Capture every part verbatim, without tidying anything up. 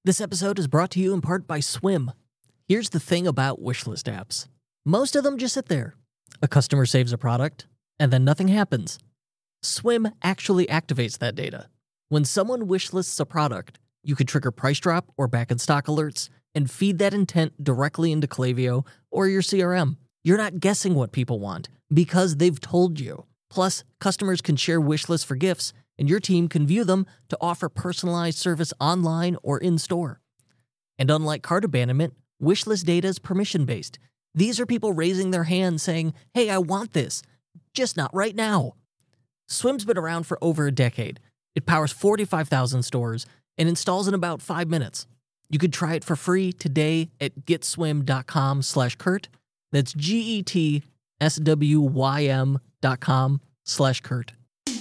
This episode is brought to you in part by Swim. Here's the thing about wishlist apps. Most of them just sit there. A customer saves a product, and then nothing happens. Swim actually activates that data. When someone wishlists a product, you can trigger price drop or back-in-stock alerts and feed that intent directly into Klaviyo or your C R M. You're not guessing what people want because they've told you. Plus, customers can share wish lists for gifts, and your team can view them to offer personalized service online or in-store. And unlike cart abandonment, wishlist data is permission-based. These are people raising their hands saying, hey, I want this, just not right now. Swim's been around for over a decade. It powers forty-five thousand stores and installs in about five minutes. You could try it for free today at getswim.com slash Kurt. That's G-E-T-S-W-Y-M dot com slash Kurt.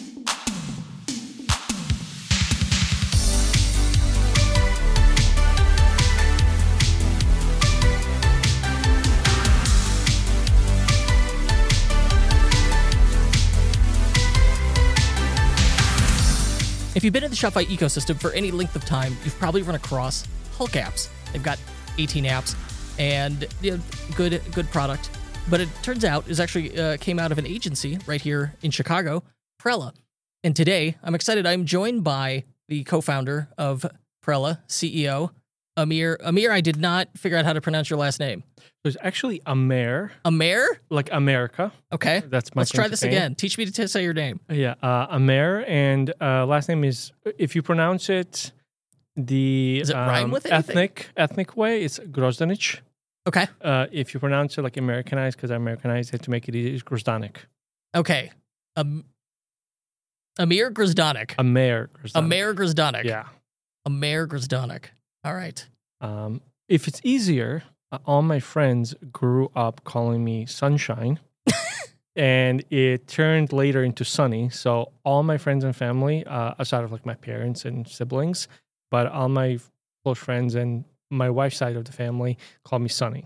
If you've been in the Shopify ecosystem for any length of time, you've probably run across Hulk apps. They've got eighteen apps and you know, good good product. But it turns out it actually uh, came out of an agency right here in Chicago, Prella. And today, I'm excited. I'm joined by the co-founder of Prella, C E O, Amir. Amir, I did not figure out how to pronounce your last name. There's actually Amer. Amer? Like America. Okay. That's my Let's try this name. again. Teach me to say your name. Yeah, uh, Amer, and uh, last name is, if you pronounce it the Does it um, rhyme with anything? ethnic ethnic way, it's Grozdanich. Okay. Uh, if you pronounce it like Americanized, because I Americanized it to make it easy, it's Grozdanik. Okay. Um, Amir Grozdanik. Amer Grozdanik. Amer Grozdanik. Yeah. Amer Grozdanik. All right. Um, if it's easier, uh, all my friends grew up calling me Sunshine. And it turned later into Sunny. So all my friends and family, uh, outside of like my parents and siblings, but all my close friends and my wife's side of the family call me Sunny.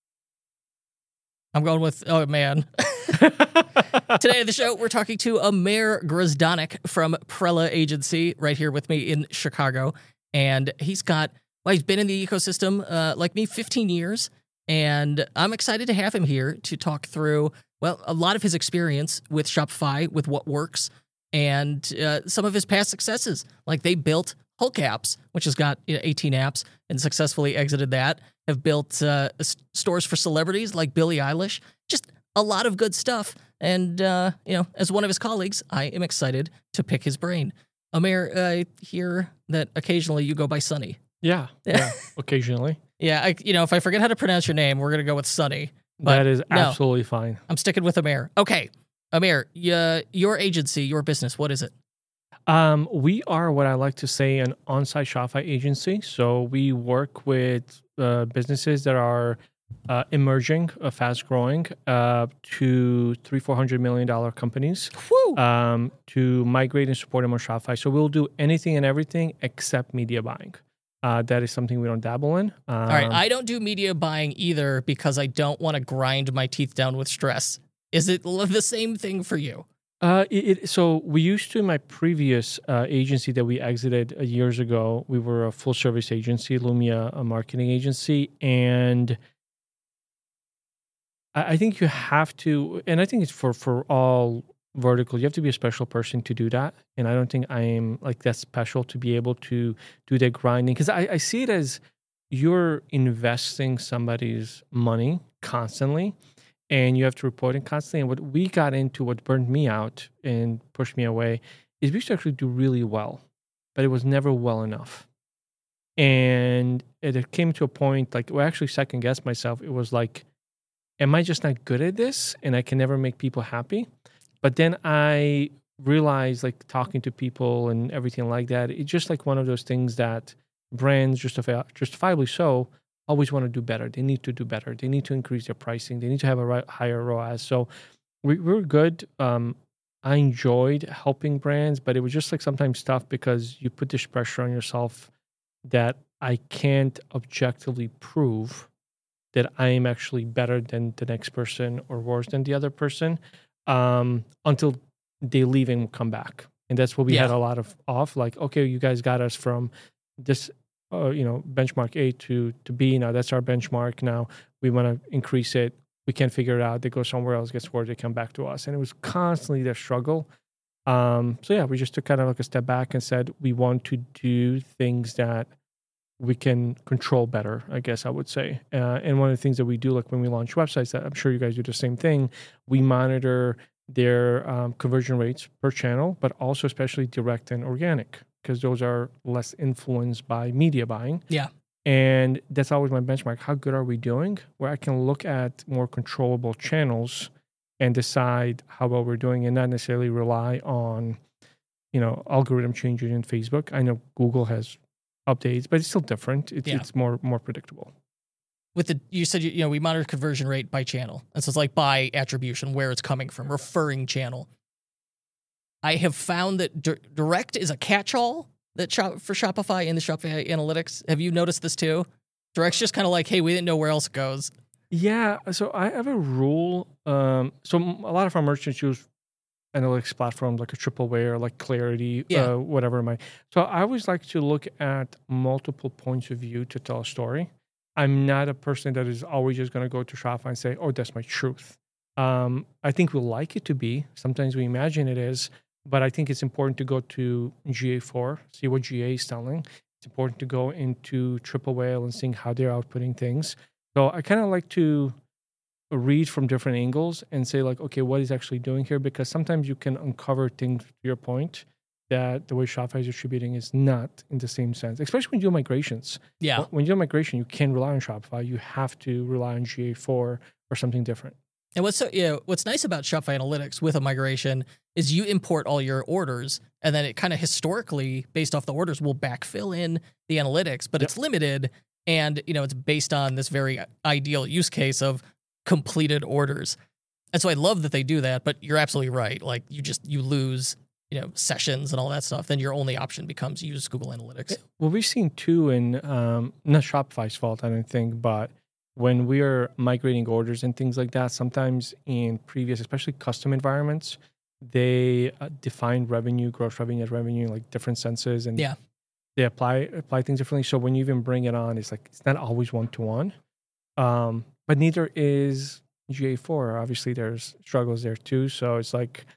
I'm going with, oh man. Today on the show, we're talking to Amer Grozdanik from Prella Agency right here with me in Chicago. And he's got, well, he's been in the ecosystem uh, like me, fifteen years. And I'm excited to have him here to talk through, well, a lot of his experience with Shopify, with what works, and uh, some of his past successes. Like they built Hulk Apps, which has got you know, eighteen apps and successfully exited that, have built uh, s- stores for celebrities like Billie Eilish, just a lot of good stuff. And, uh, you know, as one of his colleagues, I am excited to pick his brain. Amer, I hear that occasionally you go by Sunny. Yeah, yeah, occasionally. Yeah, I, you know, if I forget how to pronounce your name, we're going to go with Sunny. But that is no, absolutely fine. I'm sticking with Amer. Okay, Amer, y- your agency, your business, what is it? Um, we are what I like to say an on-site Shopify agency. So we work with uh, businesses that are uh, emerging, uh, fast-growing, uh, to three, four hundred million dollar companies, um, to migrate and support them on Shopify. So we'll do anything and everything except media buying. Uh, that is something we don't dabble in. Um, All right, I don't do media buying either because I don't want to grind my teeth down with stress. Is it l- the same thing for you? Uh, it, it, so we used to, in my previous uh, agency that we exited uh, years ago, we were a full service agency, Lumia, a marketing agency. And I, I think you have to, and I think it's for, for all verticals, you have to be a special person to do that. And I don't think I am like that special to be able to do the grinding. Because I, I see it as you're investing somebody's money constantly. And you have to report it constantly. And what we got into, what burned me out and pushed me away, is we used to actually do really well, but it was never well enough. And it came to a point, like, well, I actually second guessed myself. It was like, am I just not good at this? And I can never make people happy. But then I realized, like, talking to people and everything like that, it's just like one of those things that brands, justifi- justifiably so, always want to do better. They need to do better. They need to increase their pricing. They need to have a right, higher R O A S. So we, we were good. Um, I enjoyed helping brands, but it was just like sometimes tough because you put this pressure on yourself that I can't objectively prove that I am actually better than the next person or worse than the other person um, until they leave and come back. And that's what we Yeah. had a lot of off. Like, okay, you guys got us from this uh, you know, benchmark A to to B. Now that's our benchmark. Now we want to increase it. We can't figure it out. They go somewhere else, gets worse, they come back to us. And it was constantly their struggle. Um, so yeah, we just took kind of like a step back and said, we want to do things that we can control better, I guess I would say. Uh, and one of the things that we do, like when we launch websites, that I'm sure you guys do the same thing, we monitor their um, conversion rates per channel, but also especially direct and organic, because those are less influenced by media buying. Yeah. And that's always my benchmark. How good are we doing? Where I can look at more controllable channels and decide how well we're doing, and not necessarily rely on, you know, algorithm changes in Facebook. I know Google has updates, but it's still different. It's, Yeah. it's more more predictable. With the, you said, you know, we monitor conversion rate by channel. And so it's like by attribution, where it's coming from, referring channel. I have found that di- direct is a catch-all that shop, for Shopify in the Shopify analytics. Have you noticed this too? Direct's just kind of like, hey, we didn't know where else it goes. Yeah. So I have a rule. Um, so m- a lot of our merchants use analytics platforms like a Triple or like Clarity, Yeah. uh, whatever it might. So I always like to look at multiple points of view to tell a story. I'm not a person that is always just going to go to Shopify and say, oh, that's my truth. Um, I think we like it to be. Sometimes we imagine it is. But I think it's important to go to G A four, see what G A is telling. It's important to go into Triple Whale and seeing how they're outputting things. So I kind of like to read from different angles and say, like, okay, what is actually doing here? Because sometimes you can uncover things, to your point, that the way Shopify is distributing is not in the same sense, especially when you do migrations. Yeah. When you do migration, you can't rely on Shopify. You have to rely on G A four or something different. And what's so, you know, what's nice about Shopify Analytics with a migration is you import all your orders, and then it kind of historically, based off the orders, will backfill in the analytics, but Yep. it's limited, and you know it's based on this very ideal use case of completed orders. And so I love that they do that. But you're absolutely right. Like you just you lose you know sessions and all that stuff. Then your only option becomes use Google Analytics. Well, we've seen too, in um, not Shopify's fault, I don't think, but when we are migrating orders and things like that, sometimes in previous, especially custom environments, they uh, define revenue, gross revenue, net revenue, like different senses, and Yeah. they apply apply things differently. So when you even bring it on, it's like it's not always one to one. Um, but neither is G A four. Obviously, there's struggles there too. So it's like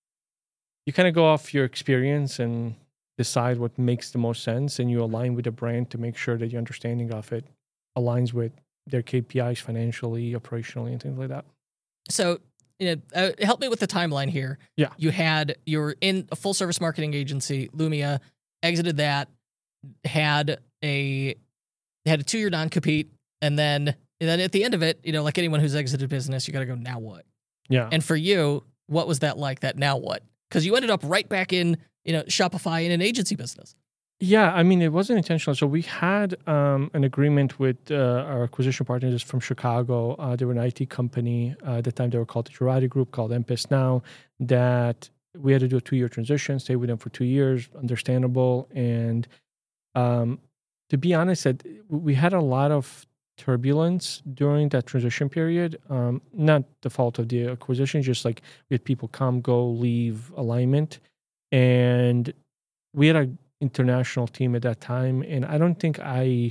you kind of go off your experience and decide what makes the most sense, and you align with the brand to make sure that your understanding of it aligns with their K P Is financially, operationally, and things like that. So, you know, uh, help me with the timeline here. Yeah. You had, you were in a full service marketing agency, Lumia, exited that, had a, had a two year non compete. And then, and then at the end of it, you know, like anyone who's exited business, you got to go, now what? Yeah. And for you, what was that like, that now what? Because you ended up right back in, you know, Shopify in an agency business. Yeah, I mean, it wasn't intentional. So we had um, an agreement with uh, our acquisition partners from Chicago. Uh, they were an I T company. Uh, at the time, they were called the Girardi Group, called M P I S now, that we had to do a two-year transition, stay with them for two years, understandable. And um, to be honest, that we had a lot of turbulence during that transition period. Um, not the fault of the acquisition, just like we had people come, go, leave, alignment. And we had a international team at that time, and I don't think I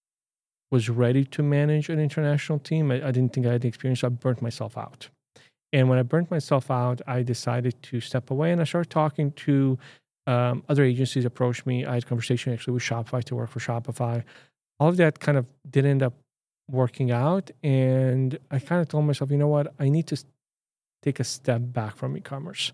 was ready to manage an international team. I, I didn't think I had the experience, so I burnt myself out. And when I burnt myself out, I decided to step away, and I started talking to um, other agencies. Approached me. I had a conversation actually with Shopify to work for Shopify. All of that kind of didn't end up working out, and I kind of told myself, you know what, I need to take a step back from e-commerce.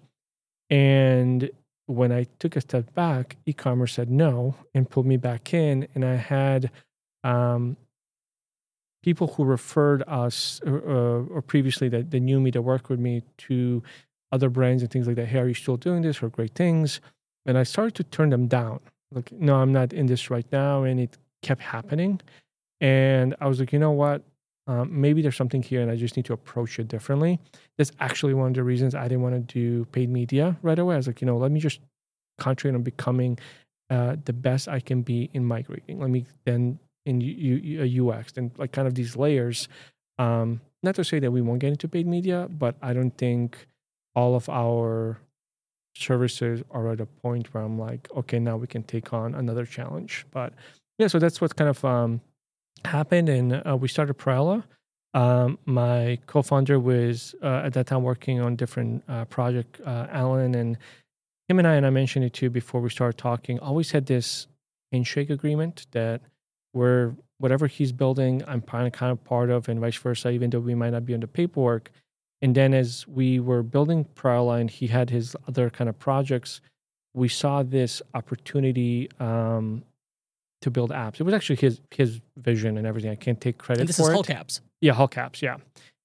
And when I took a step back, e-commerce said no and pulled me back in. And I had um, people who referred us uh, or previously that, that knew me, that worked with me, to other brands and things like that. Hey, are you still doing this? Or great things. And I started to turn them down. Like, no, I'm not in this right now. And it kept happening. And I was like, you know what? Um, maybe there's something here and I just need to approach it differently. That's actually one of the reasons I didn't want to do paid media right away. I was like, you know, let me just concentrate on becoming uh, the best I can be in migrating. Let me then in U- U- U X and like kind of these layers. Um, not to say that we won't get into paid media, but I don't think all of our services are at a point where I'm like, okay, now we can take on another challenge. But yeah, so that's what kind of um, happened, and uh, we started Parella. Um, my co-founder was uh, at that time working on different uh, project, uh, Alan, and him and I, and I mentioned it too before we started talking, always had this handshake agreement that we're, whatever he's building, I'm kind of, kind of part of, and vice versa, even though we might not be on the paperwork. And then as we were building Parella and he had his other kind of projects, we saw this opportunity um, to build apps. It was actually his his vision and everything. I can't take credit And this for is it. Hulk Apps. Yeah, Hulk Apps, yeah.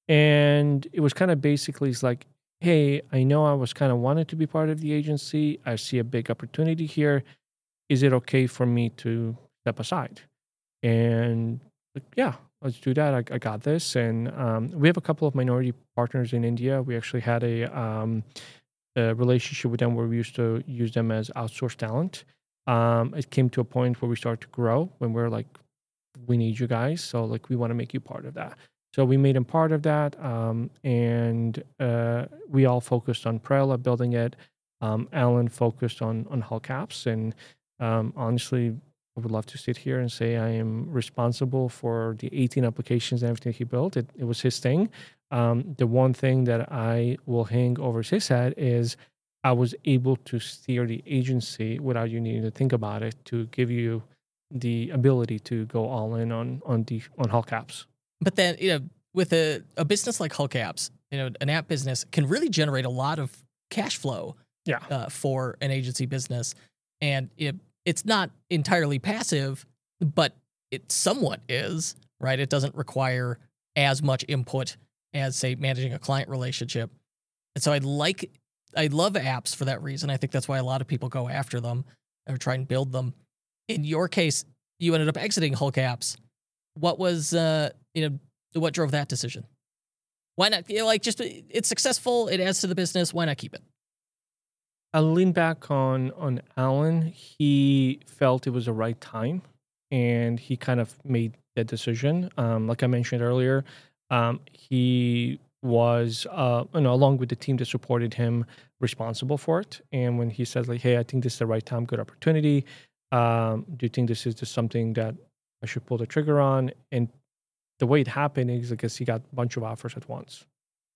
And it was kind of basically, it's like, hey, I know I was kind of wanted to be part of the agency. I see a big opportunity here. Is it okay for me to step aside? And like, yeah, let's do that. I, I got this. And um, we have a couple of minority partners in India. We actually had a, um, a relationship with them where we used to use them as outsourced talent. Um, it came to a point where we started to grow when we're like, we need you guys. So like, we want to make you part of that. So we made him part of that. Um, and uh, we all focused on Parella, building it. Um, Alan focused on, on Hulk Apps. And um, honestly, I would love to sit here and say I am responsible for the eighteen applications and everything he built. It, it was his thing. Um, the one thing that I will hang over his head is I was able to steer the agency without you needing to think about it to give you the ability to go all in on on the on Hulk Apps. But then, you know, with a, a business like Hulk Apps, you know, an app business can really generate a lot of cash flow Yeah. uh, for an agency business. And it, it's not entirely passive, but it somewhat is, right? It doesn't require as much input as, say, managing a client relationship. And so I like, I love apps for that reason. I think that's why a lot of people go after them or try and build them. In your case, you ended up exiting Hulk Apps. What was, uh, you know, what drove that decision? Why not? You know, like, just it's successful. It adds to the business. Why not keep it? I lean back on on Alan. He felt it was the right time, and he kind of made that decision. Um, like I mentioned earlier, um, he was, uh, you know, along with the team that supported him, responsible for it. And when he said, like, "Hey, I think this is the right time, good opportunity. Um, do you think this is just something that I should pull the trigger on?" And the way it happened is because he got a bunch of offers at once.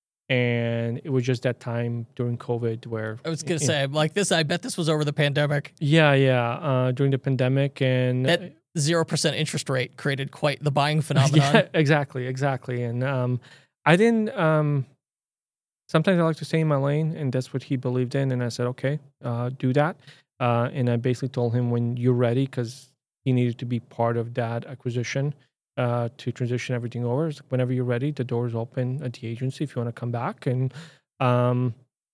And it was just that time during COVID where... I was going to say, like this, I bet this was over the pandemic. Yeah, yeah. Uh, during the pandemic and... That zero percent interest rate created quite the buying phenomenon. Yeah, exactly, exactly. And um, I didn't... Um, sometimes I like to stay in my lane, and that's what he believed in. And I said, okay, uh, do that. Uh, and I basically told him when you're ready, because he needed to be part of that acquisition. Uh, to transition everything over. It's like, whenever you're ready, the door is open at the agency if you want to come back. And um,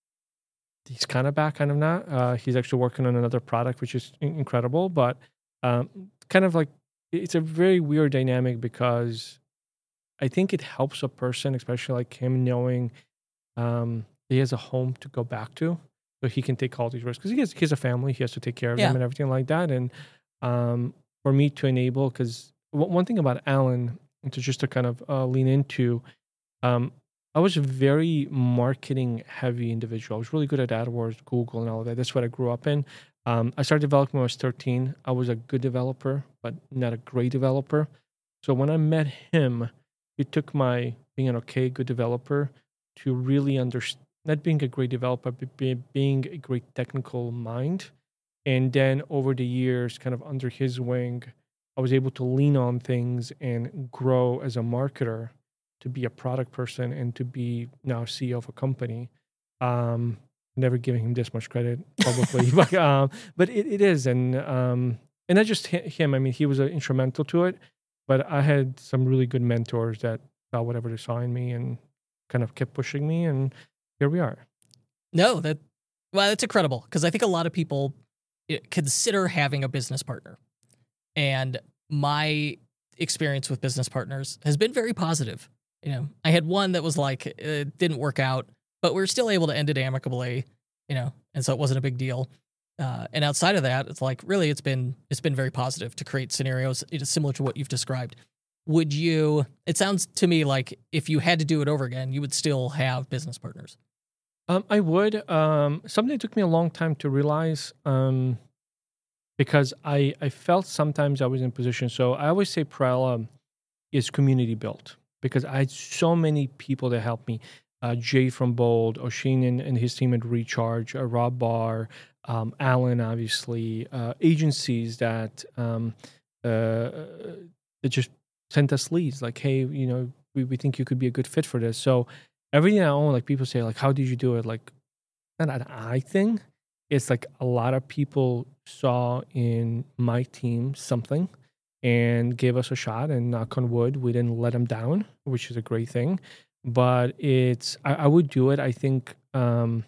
he's kind of back, kind of not. Uh, he's actually working on another product, which is in- incredible. But um, kind of like, it's a very weird dynamic because I think it helps a person, especially like him, knowing um, he has a home to go back to. So he can take all these risks. Because he has, he has a family, he has to take care of Yeah. them and everything like that. And um, for me to enable, because one thing about Alan, to just to kind of uh, lean into, um, I was a very marketing heavy individual. I was really good at AdWords, Google, and all of that. That's what I grew up in. Um, I started developing when I was thirteen. I was a good developer, but not a great developer. So when I met him, it took my being an okay, good developer to really understand, not being a great developer, but be, being a great technical mind. And then over the years, kind of under his wing, I was able to lean on things and grow as a marketer to be a product person and to be now C E O of a company. Um, never giving him this much credit publicly, but um, but it, it is, and um, and not just him. I mean, he was uh, instrumental to it. But I had some really good mentors that saw whatever they saw in me and kind of kept pushing me, and here we are. No, that well, that's incredible because I think a lot of people consider having a business partner. And my experience with business partners has been very positive. You know, I had one that was like, it didn't work out, but we were still able to end it amicably, you know, and so it wasn't a big deal. Uh, and outside of that, it's like, really, it's been, it's been very positive to create scenarios similar to what you've described. Would you, it sounds to me like if you had to do it over again, you would still have business partners. Um, I would. Um, something that took me a long time to realize, um, because I, I felt sometimes I was in position. So I always say Perella is community built because I had so many people that helped me. Uh, Jay from Bold, Oshin and, and his team at Recharge, uh, Rob Barr, um, Alan, obviously, uh, agencies that um, uh, that just sent us leads like, hey, you know, we, we think you could be a good fit for this. So everything I own, like people say, like, how did you do it? Like, not an I thing. It's like a lot of people saw in my team something and gave us a shot, and knock on wood, we didn't let them down, which is a great thing. But it's, I, I would do it. I think um,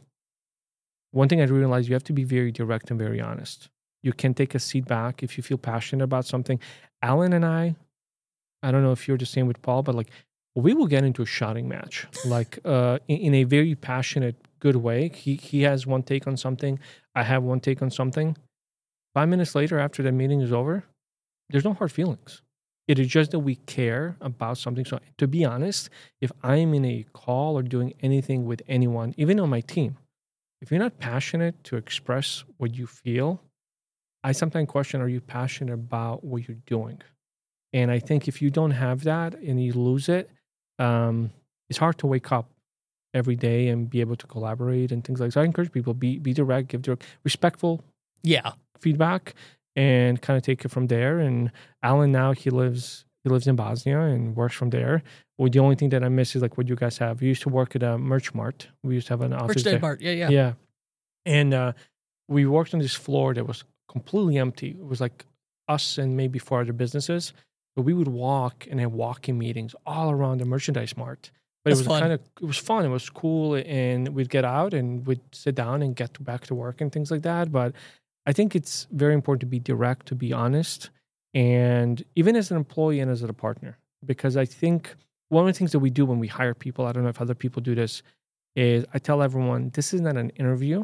one thing I realized, you have to be very direct and very honest. You can take a seat back if you feel passionate about something. Alan and I, I don't know if you're the same with Paul, but like we will get into a shouting match, like uh, in, in a very passionate, good way. He he has one take on something. I have one take on something. Five minutes later, after the meeting is over, there's no hard feelings. It is just that we care about something. So to be honest, if I'm in a call or doing anything with anyone, even on my team, if you're not passionate to express what you feel, I sometimes question, are you passionate about what you're doing? And I think if you don't have that and you lose it, um, it's hard to wake up every day and be able to collaborate and things like that. So I encourage people, be be direct, give direct, respectful Yeah. feedback, and kind of take it from there. And Alan now, he lives he lives in Bosnia and works from there. Well, the only thing that I miss is like what you guys have. We used to work at a merch mart. We used to have an office Merch Day there. Mart. Yeah, yeah. Yeah. And uh, we worked on this floor that was completely empty. It was like us and maybe four other businesses. But we would walk and have walking meetings all around the merchandise mart. But That's it was fun. kind of, it was fun. It was cool. And we'd get out and we'd sit down and get to back to work and things like that. But I think it's very important to be direct, to be honest. And even as an employee and as a partner, because I think one of the things that we do when we hire people, I don't know if other people do this, is I tell everyone, this is not an interview.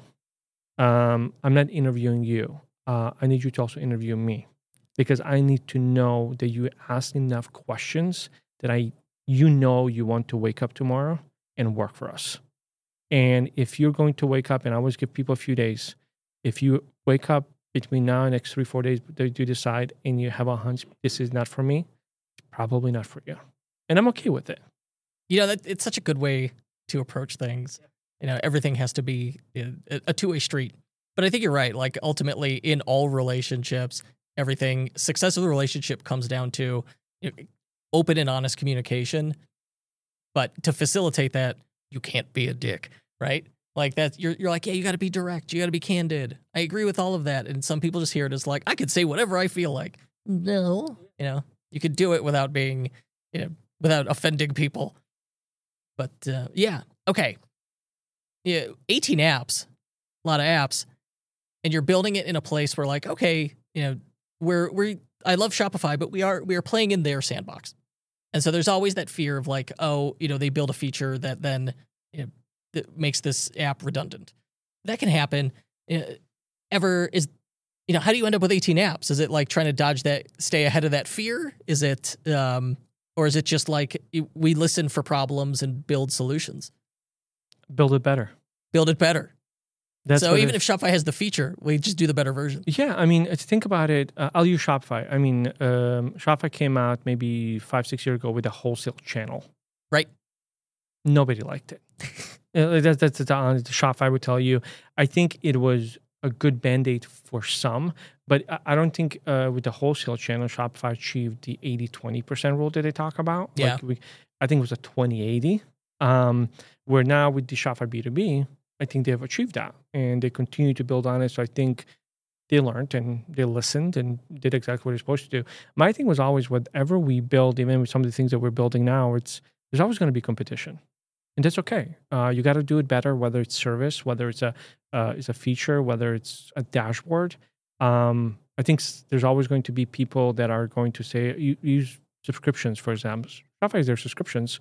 Um, I'm not interviewing you. Uh, I need you to also interview me, because I need to know that you ask enough questions that I, you know, you want to wake up tomorrow and work for us. And if you're going to wake up, and I always give people a few days, if you wake up between now and next three, four days, that you decide and you have a hunch, this is not for me, it's probably not for you. And I'm okay with it. You know, that, it's such a good way to approach things. You know, everything has to be a, a two-way street. But I think you're right. Like, ultimately, in all relationships, everything, success of the relationship comes down to, you know, open and honest communication. But to facilitate that, you can't be a dick, right? Like that, you're you're like, yeah, you got to be direct, you got to be candid. I agree with all of that, and some people just hear it as like, I could say whatever I feel like. No, you know, you could do it without being, you know, without offending people. But uh, yeah, okay, yeah, eighteen apps, a lot of apps, and you're building it in a place where, like, okay, you know, we're we're I love Shopify, but we are we are playing in their sandbox, and so there's always that fear of like, oh, you know, they build a feature that then, you know, that makes this app redundant. That can happen. Uh, ever is, you know, how do you end up with eighteen apps? Is it like trying to dodge that, stay ahead of that fear? Is it, um, or is it just like we listen for problems and build solutions? Build it better. Build it better. That's so even it, if Shopify has the feature, we just do the better version. Yeah, I mean, to think about it, uh, I'll use Shopify. I mean, um, Shopify came out maybe five, six years ago with a wholesale channel. Right. Nobody liked it. uh, that's that's the honest Shopify would tell you. I think it was a good Band-Aid for some, but I, I don't think uh, with the wholesale channel, Shopify achieved the eighty twenty percent rule that they talk about. Yeah. Like we, I think it was a twenty eighty. Um, where now with the Shopify B two B, I think they have achieved that, and they continue to build on it. So I think they learned and they listened and did exactly what they're supposed to do. My thing was always, whatever we build, even with some of the things that we're building now, it's there's always going to be competition, and that's okay. Uh, you got to do it better, whether it's service, whether it's a uh, it's a feature, whether it's a dashboard. Um, I think s- there's always going to be people that are going to say, you, use subscriptions, for example. Shopify is their subscriptions.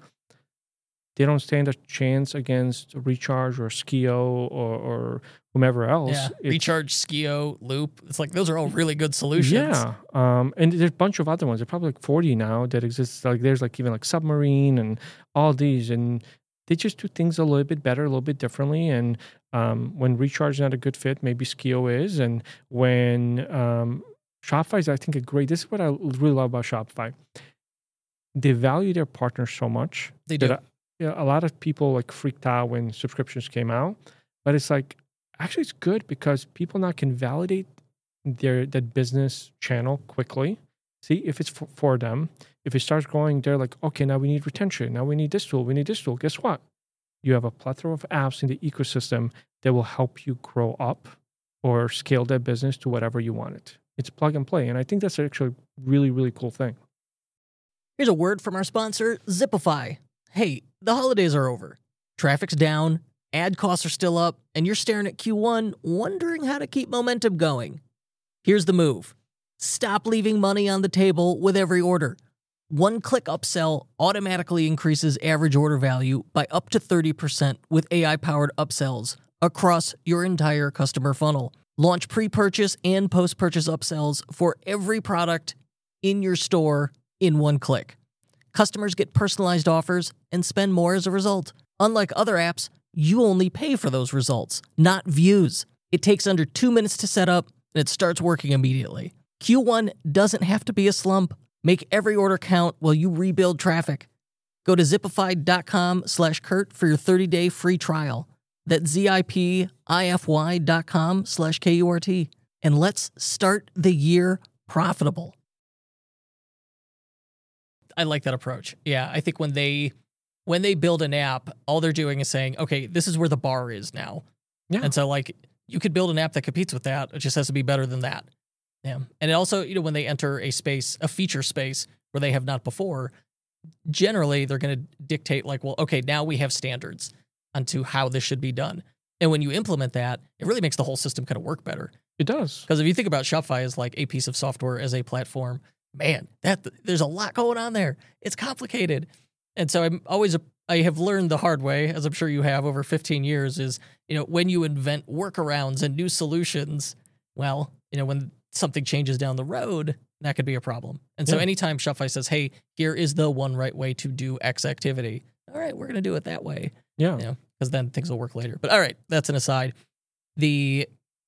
They don't stand a chance against Recharge or Skio or, or whomever else. Yeah. It's- Recharge, Skio, Loop. It's like those are all really good solutions. Yeah. Um, and there's a bunch of other ones. There's probably like forty now that exist. Like there's like even like Submarine and all these. And they just do things a little bit better, a little bit differently. And um, when Recharge is not a good fit, maybe Skio is. And when um, Shopify is, I think, a great, this is what I really love about Shopify. They value their partners so much. They do. That I, you know, a lot of people like freaked out when subscriptions came out. But it's like, actually, it's good because people now can validate their that business channel quickly. See if it's for, for them. If it starts growing, they're like, okay, now we need retention. Now we need this tool. We need this tool. Guess what? You have a plethora of apps in the ecosystem that will help you grow up or scale that business to whatever you want it. It's plug and play. And I think that's actually a really, really cool thing. Here's a word from our sponsor, Zipify. Hey, the holidays are over. Traffic's down, ad costs are still up, and you're staring at Q one wondering how to keep momentum going. Here's the move. Stop leaving money on the table with every order. One-click upsell automatically increases average order value by up to thirty percent with A I-powered upsells across your entire customer funnel. Launch pre-purchase and post-purchase upsells for every product in your store in one click. Customers get personalized offers and spend more as a result. Unlike other apps, you only pay for those results, not views. It takes under two minutes to set up, and it starts working immediately. Q one doesn't have to be a slump. Make every order count while you rebuild traffic. Go to zipify.com slash Kurt for your thirty-day free trial. That's Z-I-P-I-F-Y dot com slash K-U-R-T. And let's start the year profitable. I like that approach. Yeah, I think when they when they build an app, all they're doing is saying, okay, this is where the bar is now. Yeah. And so, like, you could build an app that competes with that. It just has to be better than that. Yeah. And it also, you know, when they enter a space, a feature space where they have not before, generally they're going to dictate like, well, okay, now we have standards onto how this should be done. And when you implement that, it really makes the whole system kind of work better. It does. Because if you think about Shopify as like a piece of software, as a platform, man, that there's a lot going on there. It's complicated. And so I'm always, I have learned the hard way, as I'm sure you have over fifteen years, is, you know, when you invent workarounds and new solutions, well, you know, when something changes down the road, that could be a problem. And so Yeah. anytime Shopify says, hey, here is the one right way to do X activity, all right, we're going to do it that way. Yeah. You know, because then things will work later. But all right, that's an aside. The,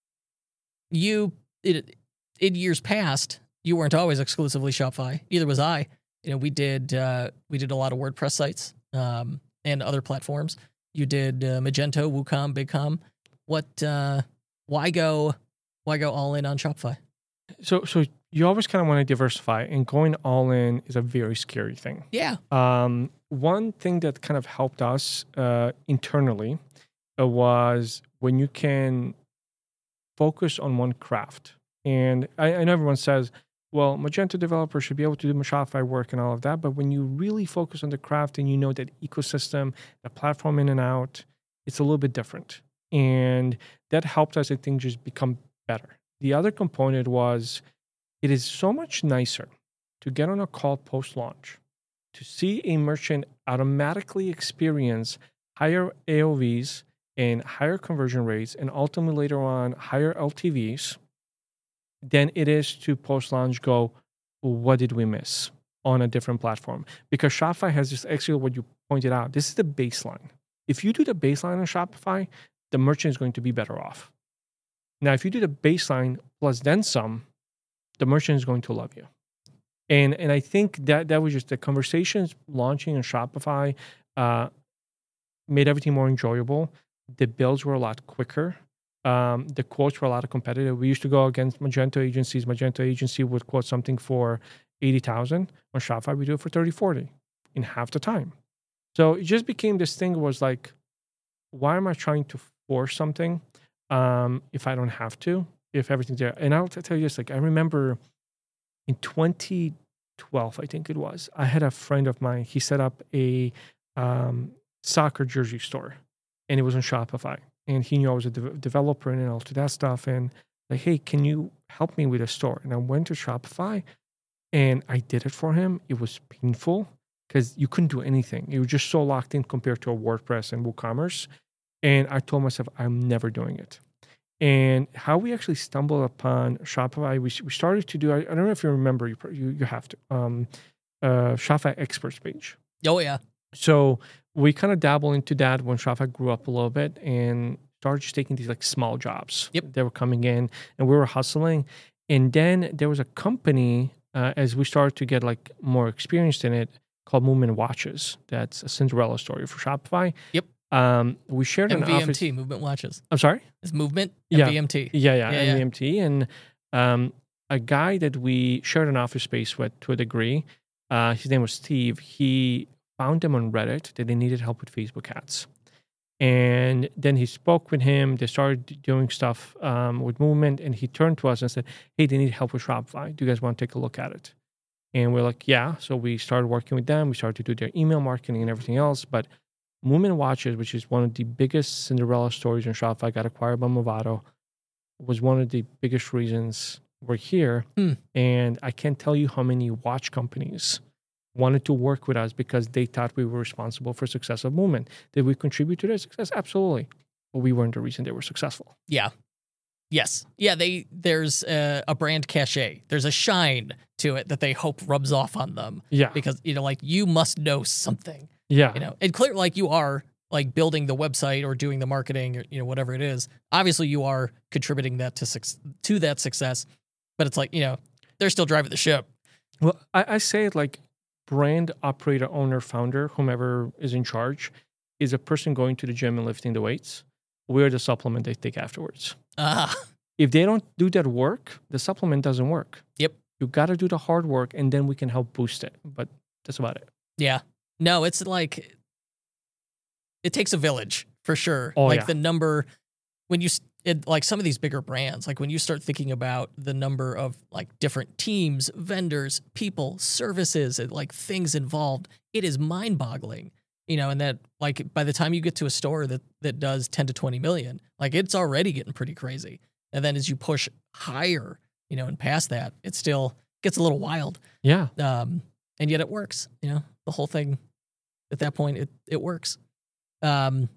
you, it, in years past, you weren't always exclusively Shopify. Neither was I. You know, we did, uh, we did a lot of WordPress sites um, and other platforms. You did uh, Magento, WooCom, BigCom. What, uh, why go, why go all in on Shopify? So, so you always kind of want to diversify, and going all in is a very scary thing. Yeah. Um, one thing that kind of helped us uh, internally uh, was when you can focus on one craft. And I, I know everyone says, well, Magento developers should be able to do Shopify work and all of that. But when you really focus on the craft and you know that ecosystem, the platform in and out, it's a little bit different. And that helped us, I think, just become better. The other component was it is so much nicer to get on a call post-launch, to see a merchant automatically experience higher A O Vs and higher conversion rates, and ultimately later on higher L T Vs, than it is to post-launch go, what did we miss on a different platform? Because Shopify has just actually what you pointed out. This is the baseline. If you do the baseline on Shopify, the merchant is going to be better off. Now, if you do the baseline plus then some, the merchant is going to love you. And and I think that that was just the conversations launching on Shopify uh, made everything more enjoyable. The builds were a lot quicker. Um, the quotes were a lot competitive. We used to go against Magento agencies. Magento agency would quote something for eighty thousand. On Shopify, we do it for thirty, forty in half the time. So it just became this thing was like, why am I trying to force something um, if I don't have to, if everything's there? And I'll t- tell you this, like I remember in twenty twelve, I think it was, I had a friend of mine, he set up a um, soccer jersey store, and it was on Shopify. And he knew I was a de- developer and all to that stuff. And like, hey, can you help me with a store? And I went to Shopify and I did it for him. It was painful because you couldn't do anything. You were just so locked in compared to a WordPress and WooCommerce. And I told myself, I'm never doing it. And how we actually stumbled upon Shopify, we, we started to do, I, I don't know if you remember, you, you, you have to, um, uh, Shopify experts page. Oh, yeah. So we kind of dabble into that when Shopify grew up a little bit and started just taking these like small jobs. Yep. They were coming in and we were hustling. And then there was a company, uh, as we started to get like more experienced in it, called Movement Watches. That's a Cinderella story for Shopify. Yep. Um, we shared an M V M office. T, Movement Watches. I'm sorry? Is Movement Yeah. M V M T. Yeah, yeah, Yeah, yeah. M V M T. And um, a guy that we shared an office space with to a degree, uh, his name was Steve. He found them on Reddit that they needed help with Facebook ads. And then he spoke with him. They started doing stuff um, with Movement, and he turned to us and said, hey, they need help with Shopify. Do you guys want to take a look at it? And we're like, yeah. So we started working with them. We started to do their email marketing and everything else. But Movement Watches, which is one of the biggest Cinderella stories in Shopify, got acquired by Movado, was one of the biggest reasons we're here. Hmm. And I can't tell you how many watch companies wanted to work with us because they thought we were responsible for success of Movement. Did we contribute to their success? Absolutely. But we weren't the reason they were successful. Yeah. Yes. Yeah, they there's a, a brand cachet. There's a shine to it that they hope rubs off on them. Yeah. Because, you know, like you must know something. Yeah. You know, and clear like you are like building the website or doing the marketing or, you know, whatever it is. Obviously you are contributing that to suc- to that success. But it's like, you know, they're still driving the ship. Well, I, I say it like brand operator, owner, founder, whomever is in charge, is a person going to the gym and lifting the weights. We're the supplement they take afterwards. Ah. If they don't do that work, the supplement doesn't work. Yep. You got to do the hard work, and then we can help boost it. But that's about it. Yeah. No, it's like it takes a village for sure. Oh, like yeah. the number when you it, like some of these bigger brands, like when you start thinking about the number of like different teams, vendors, people, services, and like things involved, it is mind-boggling. You know, and that like by the time you get to a store that that does ten to twenty million, like it's already getting pretty crazy. And then as you push higher, you know, and past that, it still gets a little wild. Yeah. Um, and yet it works. You know, the whole thing at that point it it works. Um,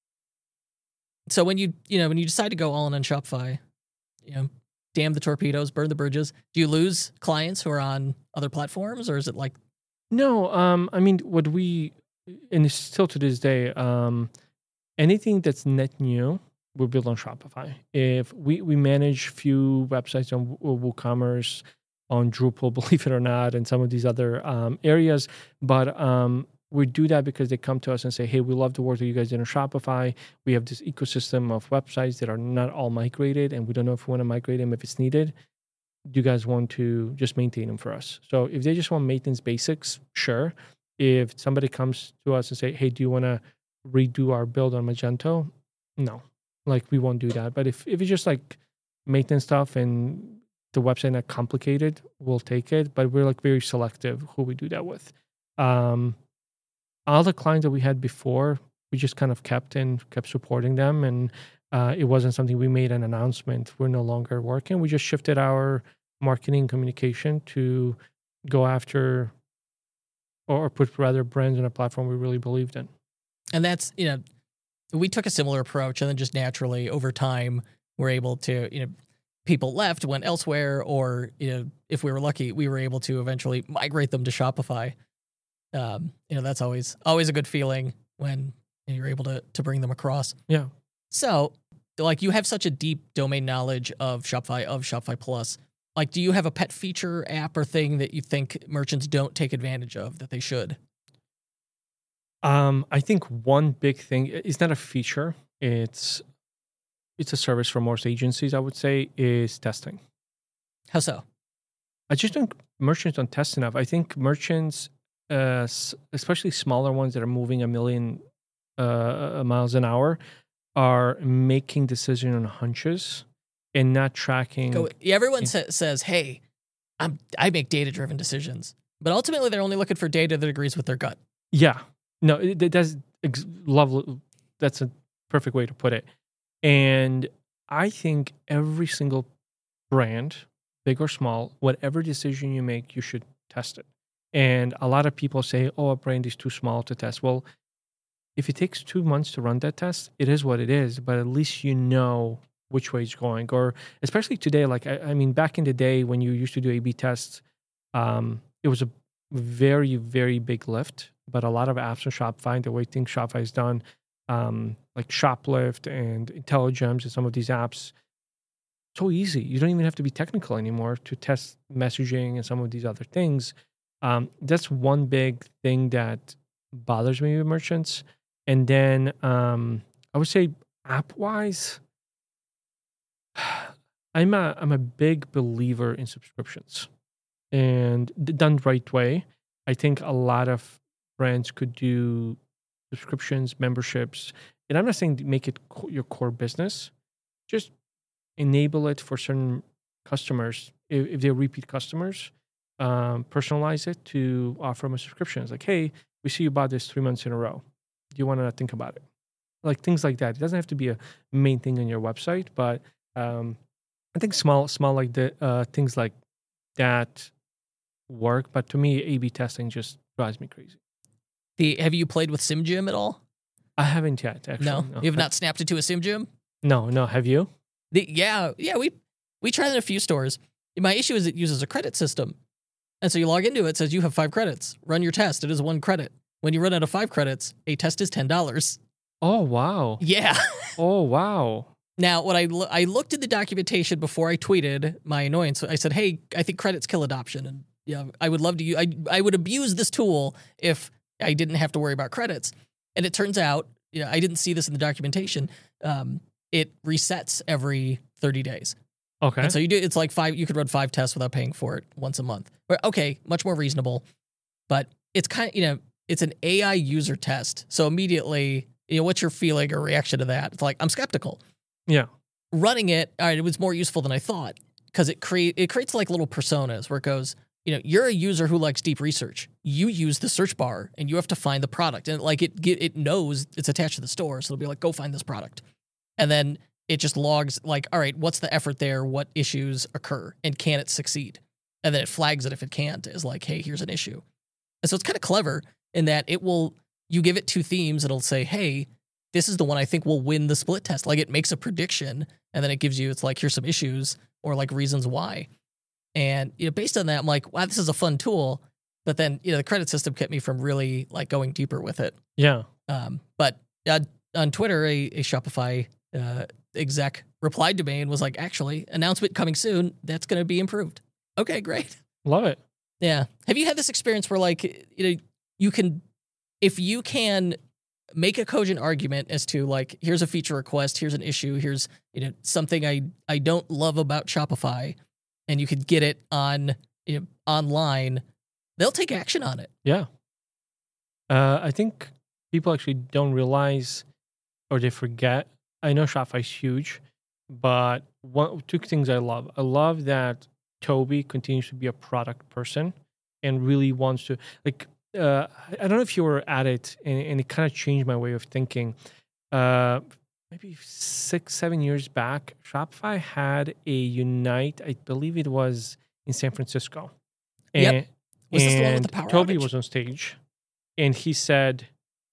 so when you you know when you decide to go all in on Shopify, you know, damn the torpedoes, burn the bridges. Do you lose clients who are on other platforms, or is it like No, um, I mean, what we, and it's still to this day, um, anything that's net new, we build on Shopify. If we, we manage few websites on W- WooCommerce, on Drupal, believe it or not, and some of these other um, areas, but um, we do that because they come to us and say, hey, we love the work that you guys did on Shopify. We have this ecosystem of websites that are not all migrated, and we don't know if we want to migrate them if it's needed. Do you guys want to just maintain them for us? So if they just want maintenance basics, sure. If somebody comes to us and say, hey, do you want to redo our build on Magento? No, like we won't do that. But if, if it's just like maintenance stuff and the website not complicated, we'll take it. But we're like very selective who we do that with. Um, all the clients that we had before, we just kind of kept and kept supporting them. And uh, it wasn't something we made an announcement. We're no longer working. We just shifted our marketing communication to go after or put rather brands on a platform we really believed in. And that's, you know, we took a similar approach, and then just naturally over time, we're able to, you know, people left, went elsewhere, or, you know, if we were lucky, we were able to eventually migrate them to Shopify. Um, you know, that's always, always a good feeling when you're able to, to bring them across. Yeah. So like you have such a deep domain knowledge of Shopify, of Shopify Plus. Like, do you have a pet feature app or thing that you think merchants don't take advantage of that they should? Um, I think one big thing, it's not a feature, it's it's a service for most agencies, I would say, is testing. How so? I just think merchants don't test enough. I think merchants, uh, especially smaller ones that are moving a million uh, miles an hour, are making decisions on hunches and not tracking. Go, everyone sa- says, hey, I'm, I make data-driven decisions. But ultimately, they're only looking for data that agrees with their gut. Yeah. No, it, it does. Ex- love. That's a perfect way to put it. And I think every single brand, big or small, whatever decision you make, you should test it. And a lot of people say, oh, a brand is too small to test. Well, if it takes two months to run that test, it is what it is. But at least you know which way it's going. Or especially today, like, I, I mean, back in the day when you used to do A B tests, um, it was a very, very big lift, but a lot of apps on Shopify, the way things Shopify is done, um, like Shoplift and IntelliGems and some of these apps, so easy. You don't even have to be technical anymore to test messaging and some of these other things. Um, that's one big thing that bothers me with merchants. And then um, I would say app-wise, I'm a I'm a big believer in subscriptions, and done the right way. I think a lot of brands could do subscriptions, memberships, and I'm not saying to make it co- your core business. Just enable it for certain customers if, if they're repeat customers. Um, personalize it to offer them a subscription. It's like, hey, we see you bought this three months in a row. Do you want to think about it? Like things like that. It doesn't have to be a main thing on your website, but um, I think small, small like the uh, things like that work. But to me, A B testing just drives me crazy. The have you played with SimGym at all? I haven't yet. Actually, No, you have not snapped it to a SimGym. No, no. Have you? The, yeah, yeah. We we tried it in a few stores. My issue is it uses a credit system, and so you log into it. It says you have five credits. Run your test. It is one credit. When you run out of five credits, a test is ten dollars. Oh wow. Yeah. Oh wow. Now, when I lo- I looked at the documentation before I tweeted my annoyance, I said, "Hey, I think credits kill adoption, and yeah, I would love to. Use, I I would abuse this tool if I didn't have to worry about credits." And it turns out, you know, I didn't see this in the documentation. Um, it resets every thirty days. Okay. And so you do. It's like five. You could run five tests without paying for it once a month. But, okay, much more reasonable. But it's kind of, you know, it's an A I user test. So immediately, you know, what's your feeling or reaction to that? It's like, I'm skeptical. Yeah. Running it, all right, it was more useful than I thought because it create it creates like little personas where it goes, you know, you're a user who likes deep research. You use the search bar and you have to find the product, and like it get it knows it's attached to the store, so it'll be like, go find this product, and then it just logs like, all right, what's the effort there? What issues occur, and can it succeed? And then it flags it if it can't, as like, hey, here's an issue. And so it's kind of clever in that it will, you give it two themes, it'll say, hey, this is the one I think will win the split test. Like it makes a prediction, and then it gives you, it's like, here's some issues or like reasons why. And, you know, based on that, I'm like, wow, this is a fun tool. But then, you know, the credit system kept me from really like going deeper with it. Yeah. Um, but uh, on Twitter, a, a Shopify uh, exec replied to me and was like, actually, announcement coming soon. That's going to be improved. Okay, great. Love it. Yeah. Have you had this experience where like, you know, you can, if you can make a cogent argument as to like, here's a feature request, here's an issue, here's, you know, something I, I don't love about Shopify, and you could get it on, you know, online, they'll take action on it. Yeah. Uh, I think people actually don't realize, or they forget. I know Shopify is huge, but one, two things I love. I love that Toby continues to be a product person and really wants to, like, uh, I don't know if you were at it, and, and it kind of changed my way of thinking. Uh, maybe six, seven years back, Shopify had a Unite, I believe it was in San Francisco. And, Yep. Was this the one with the and power Toby outage? was on stage, and he said,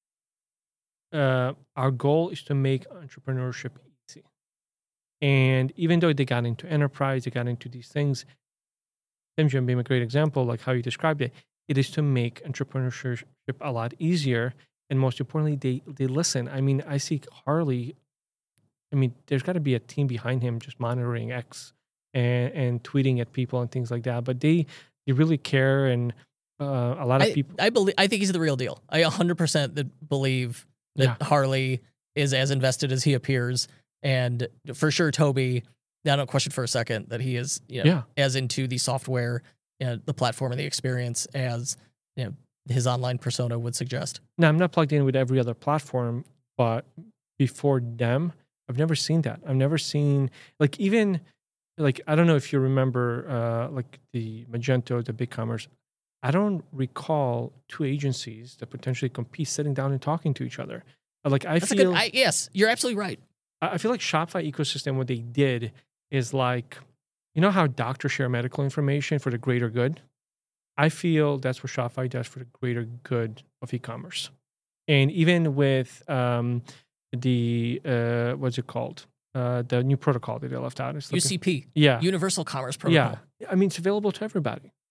uh, our goal is to make entrepreneurship easy. And even though they got into enterprise, they got into these things, SimGym being a great example, like how you described it, it is to make entrepreneurship a lot easier. And most importantly, they, they listen. I mean, I see Harley, I mean, there's got to be a team behind him just monitoring X and, and tweeting at people and things like that. But they, they really care, and uh, a lot of I, people. I believe. I think he's the real deal. I one hundred percent that believe that Yeah. Harley is as invested as he appears, and for sure, Toby. I don't question for a second that he is, you know, Yeah. as into the software, you know, the platform, and the experience as, you know, his online persona would suggest. Now, I'm not plugged in with every other platform, but before them, I've never seen that. I've never seen, like, even, like, I don't know if you remember, uh, like, the Magento, the BigCommerce. I don't recall two agencies that potentially compete sitting down and talking to each other. Like, I That's a feel, good. I, yes, you're absolutely right. I I feel like Shopify ecosystem, what they did is like, you know how doctors share medical information for the greater good? I feel that's what Shopify does for the greater good of e-commerce. And even with um, the, uh, what's it called? Uh, the new protocol that they left out. It's like U C P, a, yeah. Universal Commerce Protocol. Yeah. I mean, it's available to everybody.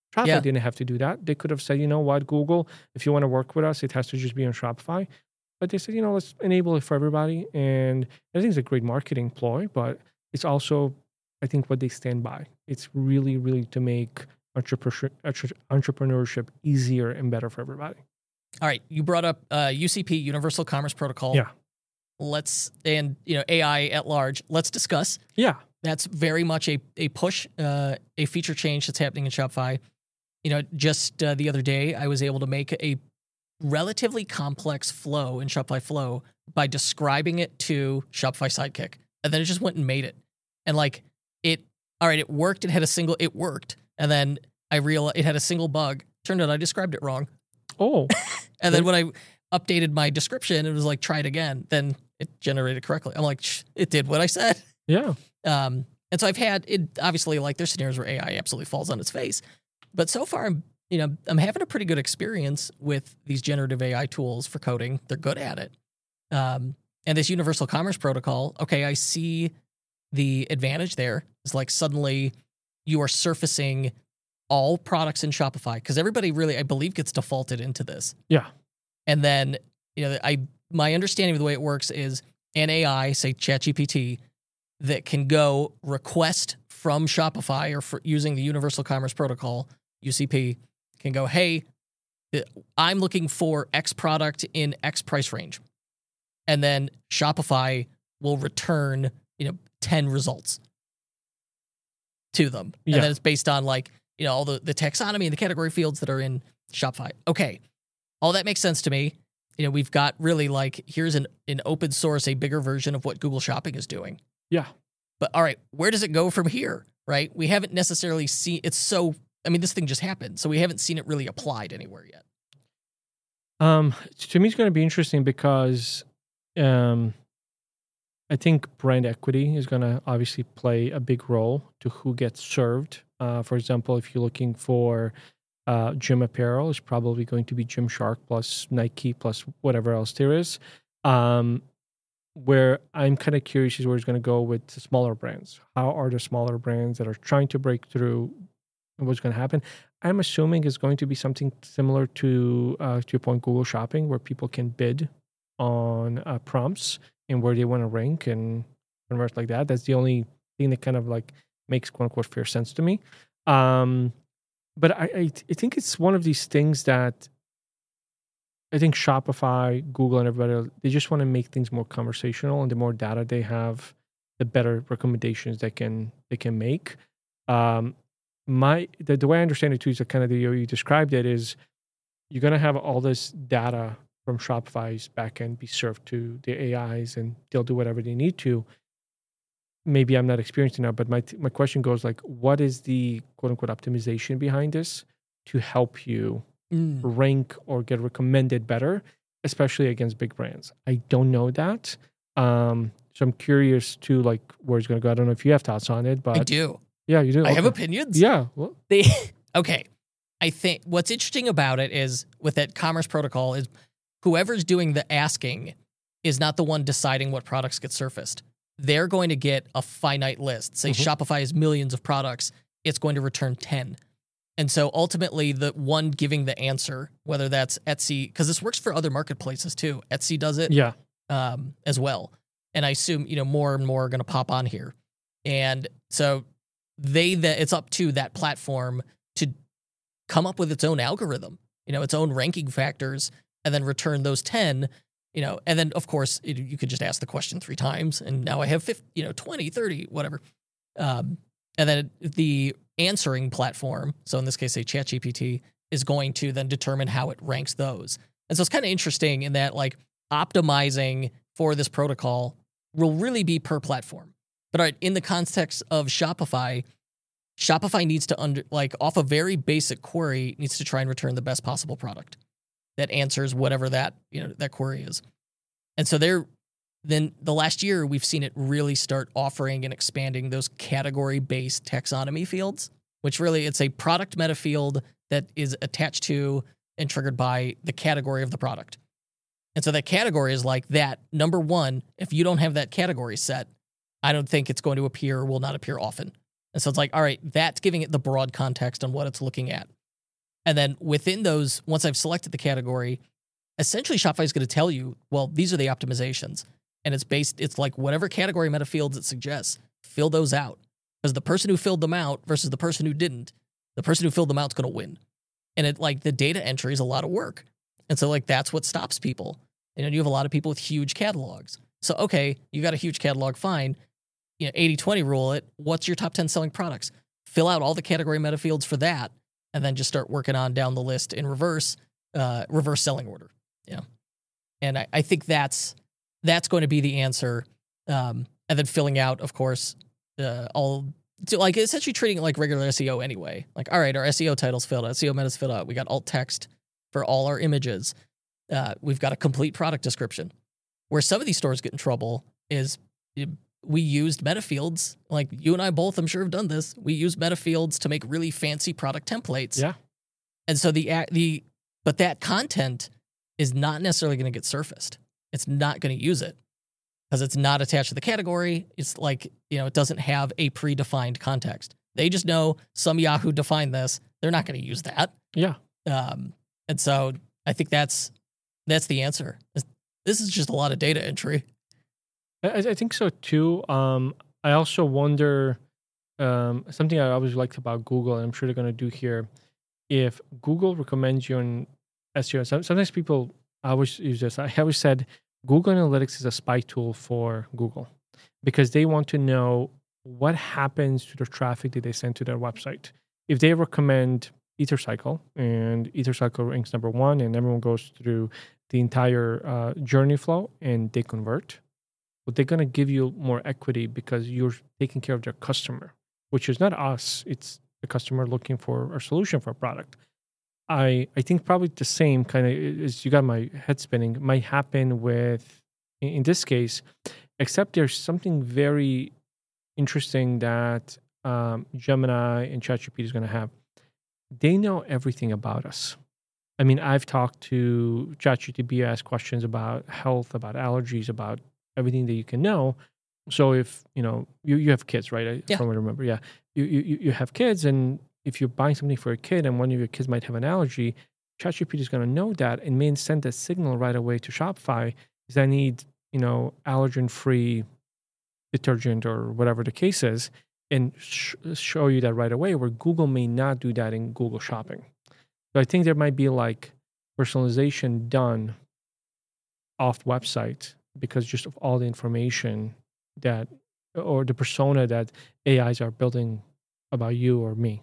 Shopify Yeah. didn't have to do that. They could have said, you know what, Google, if you want to work with us, it has to just be on Shopify. But they said, you know, let's enable it for everybody. And I think it's a great marketing ploy, but it's also, I think, what they stand by. It's really, really to make entrepreneurship, entrepreneurship easier and better for everybody. All right, you brought up uh, U C P, Universal Commerce Protocol. Yeah. Let's, and, you know, A I at large, let's discuss. Yeah. That's very much a, a push, uh, a feature change that's happening in Shopify. You know, just uh, the other day, I was able to make a relatively complex flow in Shopify Flow by describing it to Shopify Sidekick. And then it just went and made it. And like it, all right, it worked. It had a single, it worked. And then I realized it had a single bug. Turned out I described it wrong. Oh. And then when I updated my description, it was like, try it again. Then it generated correctly. I'm like, Shh, it did what I said. Yeah. Um, and so I've had it, obviously, like there's scenarios where A I absolutely falls on its face. But so far, I'm, you know, I'm having a pretty good experience with these generative A I tools for coding. They're good at it. Um, and this Universal Commerce Protocol, okay, I see the advantage there. It's like suddenly you are surfacing all products in Shopify because everybody really, I believe, gets defaulted into this. Yeah. And then, you know, I my understanding of the way it works is an A I, say ChatGPT, that can go request from Shopify or for using the Universal Commerce Protocol, U C P, can go, hey, I'm looking for X product in X price range. And then Shopify will return, you know, ten results to them. And Yeah. then it's based on like, you know, all the, the taxonomy and the category fields that are in Shopify. Okay. All that makes sense to me. You know, we've got really like, here's an, an open source, a bigger version of what Google Shopping is doing. Yeah. But all right, where does it go from here? Right? We haven't necessarily seen it's so, I mean, this thing just happened. So we haven't seen it really applied anywhere yet. Um, to me, it's going to be interesting because um, I think brand equity is going to obviously play a big role to who gets served. Uh, for example, if you're looking for uh, gym apparel, it's probably going to be Gymshark plus Nike plus whatever else there is. Um, where I'm kind of curious is where it's going to go with the smaller brands. How are the smaller brands that are trying to break through and what's going to happen? I'm assuming it's going to be something similar to, uh, to your point, Google Shopping, where people can bid on uh, prompts and where they want to rank and convert like that. That's the only thing that kind of like makes quote unquote fair sense to me. Um, but I, I, I think it's one of these things that I think Shopify, Google, and everybody, they just want to make things more conversational, and the more data they have, the better recommendations they can they can make. Um, my the, the way I understand it too is that kind of the way you described it is you're going to have all this data from Shopify's backend be served to the A Is, and they'll do whatever they need to. Maybe I'm not experienced enough, but my my question goes like, what is the quote unquote optimization behind this to help you Mm. rank or get recommended better, especially against big brands? I don't know that. Um, so I'm curious to like where it's going to go. I don't know if you have thoughts on it, but I do. Yeah, you do. I okay. have opinions. Yeah. Well, they, okay. I think what's interesting about it is with that commerce protocol is whoever's doing the asking is not the one deciding what products get surfaced. They're going to get a finite list. Say mm-hmm. Shopify has millions of products. It's going to return ten. And so ultimately, the one giving the answer, whether that's Etsy, because this works for other marketplaces too. Etsy does it yeah. um, as well. And I assume, you know, more and more are going to pop on here. And so they that it's up to that platform to come up with its own algorithm, you know, its own ranking factors, and then return those ten, you know, and then of course it, you could just ask the question three times and now I have fifty, you know, twenty, thirty, whatever. Um, and then the answering platform, so in this case, say ChatGPT, is going to then determine how it ranks those. And so it's kind of interesting in that like optimizing for this protocol will really be per platform. But all right, in the context of Shopify, Shopify needs to under like off a very basic query needs to try and return the best possible product that answers whatever that, you know, that query is. And so they're then the last year we've seen it really start offering and expanding those category-based taxonomy fields, which really it's a product meta field that is attached to and triggered by the category of the product. And so that category is like that. Number one, if you don't have that category set, I don't think it's going to appear or will not appear often. And so it's like, all right, that's giving it the broad context on what it's looking at. And then within those, once I've selected the category, essentially Shopify is going to tell you, well, these are the optimizations. And it's based, it's like whatever category meta fields it suggests, fill those out. Because the person who filled them out versus the person who didn't, the person who filled them out is going to win. And it like the data entry is a lot of work. And so like that's what stops people. And you have a lot of people with huge catalogs. So, okay, you got a huge catalog, fine. You know, eighty twenty rule it. What's your top ten selling products? Fill out all the category meta fields for that, and then just start working on down the list in reverse, uh, reverse selling order. Yeah. And I, I think that's that's going to be the answer. Um, and then filling out, of course, uh, all so like essentially treating it like regular S E O anyway. Like, all right, our S E O title's filled out, S E O meta's filled out. We got alt text for all our images. Uh, we've got a complete product description. Where some of these stores get in trouble is we used meta fields. Like you and I both, I'm sure, have done this. We use meta fields to make really fancy product templates. Yeah. And so the the but that content is not necessarily going to get surfaced. It's not going to use it because it's not attached to the category. It's like, you know, it doesn't have a predefined context. They just know some Yahoo defined this. They're not going to use that. Yeah. Um, and so I think that's that's the answer. This is just a lot of data entry. I, I think so too. Um, I also wonder um, something I always liked about Google, and I'm sure they're going to do here. If Google recommends you on S E O, sometimes people I always use this. I always said Google Analytics is a spy tool for Google because they want to know what happens to the traffic that they send to their website. If they recommend EtherCycle and EtherCycle ranks number one, and everyone goes through the entire uh, journey flow and they convert, but they're going to give you more equity because you're taking care of their customer, which is not us. It's the customer looking for a solution for a product. I I think probably the same kind of, is you got my head spinning, might happen with, in this case, except there's something very interesting that um, Gemini and ChatGPT is going to have. They know everything about us. I mean, I've talked to ChatGPT, asked questions about health, about allergies, about everything that you can know. So if, you know, you, you have kids, right? I, Yeah. From what I remember, yeah. You, you you have kids, and if you're buying something for a kid and one of your kids might have an allergy, ChatGPT is going to know that and may send a signal right away to Shopify because I need, you know, allergen-free detergent or whatever the case is, and sh- show you that right away, where Google may not do that in Google Shopping. So I think there might be like personalization done off website because just of all the information that, or the persona that A Is are building about you or me.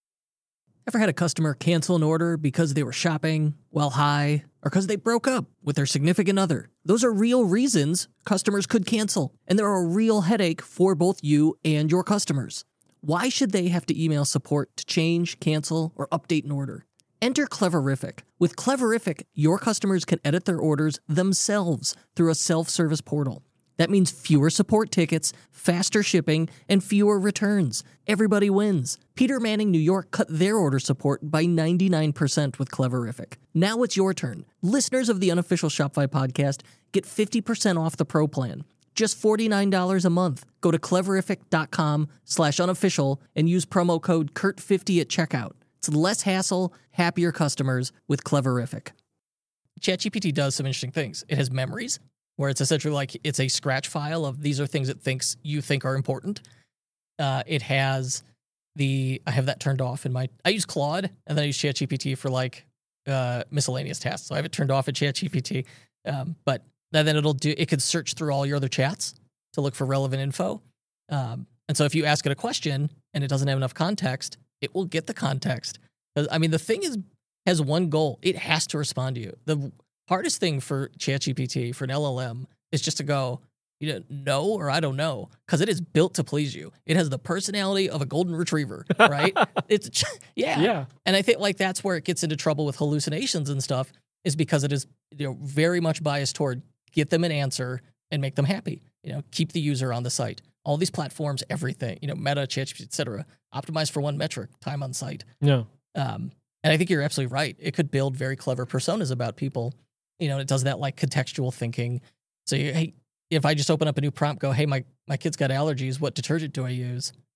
Ever had a customer cancel an order because they were shopping while high or because they broke up with their significant other? Those are real reasons customers could cancel, and they're a real headache for both you and your customers. Why should they have to email support to change, cancel, or update an order? Enter Cleverific. With Cleverific, your customers can edit their orders themselves through a self-service portal. That means fewer support tickets, faster shipping, and fewer returns. Everybody wins. Peter Manning New York cut their order support by ninety-nine percent with Cleverific. Now it's your turn. Listeners of the Unofficial Shopify podcast get fifty percent off the Pro plan. Just forty-nine dollars a month. Go to cleverific.com slash unofficial and use promo code C U R T fifty at checkout. It's less hassle, happier customers with Cleverific. ChatGPT does some interesting things. It has memories, where it's essentially like it's a scratch file of these are things it thinks you think are important. Uh, it has the, I have that turned off in my, I use Claude, and then I use ChatGPT for like uh, miscellaneous tasks. So I have it turned off at ChatGPT, um, but then it'll do, it could search through all your other chats to look for relevant info. Um, and so if you ask it a question and it doesn't have enough context, it will get the context. I mean, the thing is, has one goal. It has to respond to you. The hardest thing for ChatGPT, for an L L M, is just to go, you know, no, or I don't know, because it is built to please you. It has the personality of a golden retriever, right? It's yeah. Yeah. And I think like that's where it gets into trouble with hallucinations and stuff, is because it is, you know, very much biased toward get them an answer and make them happy. You know, keep the user on the site. All these platforms, everything, you know, Meta, ChatGPT, et cetera, optimize for one metric, time on site. No. Um, and I think you're absolutely right. It could build very clever personas about people. You know, it does that like contextual thinking. So, you, hey, if I just open up a new prompt, go, hey, my, my kid's got allergies, what detergent do I use?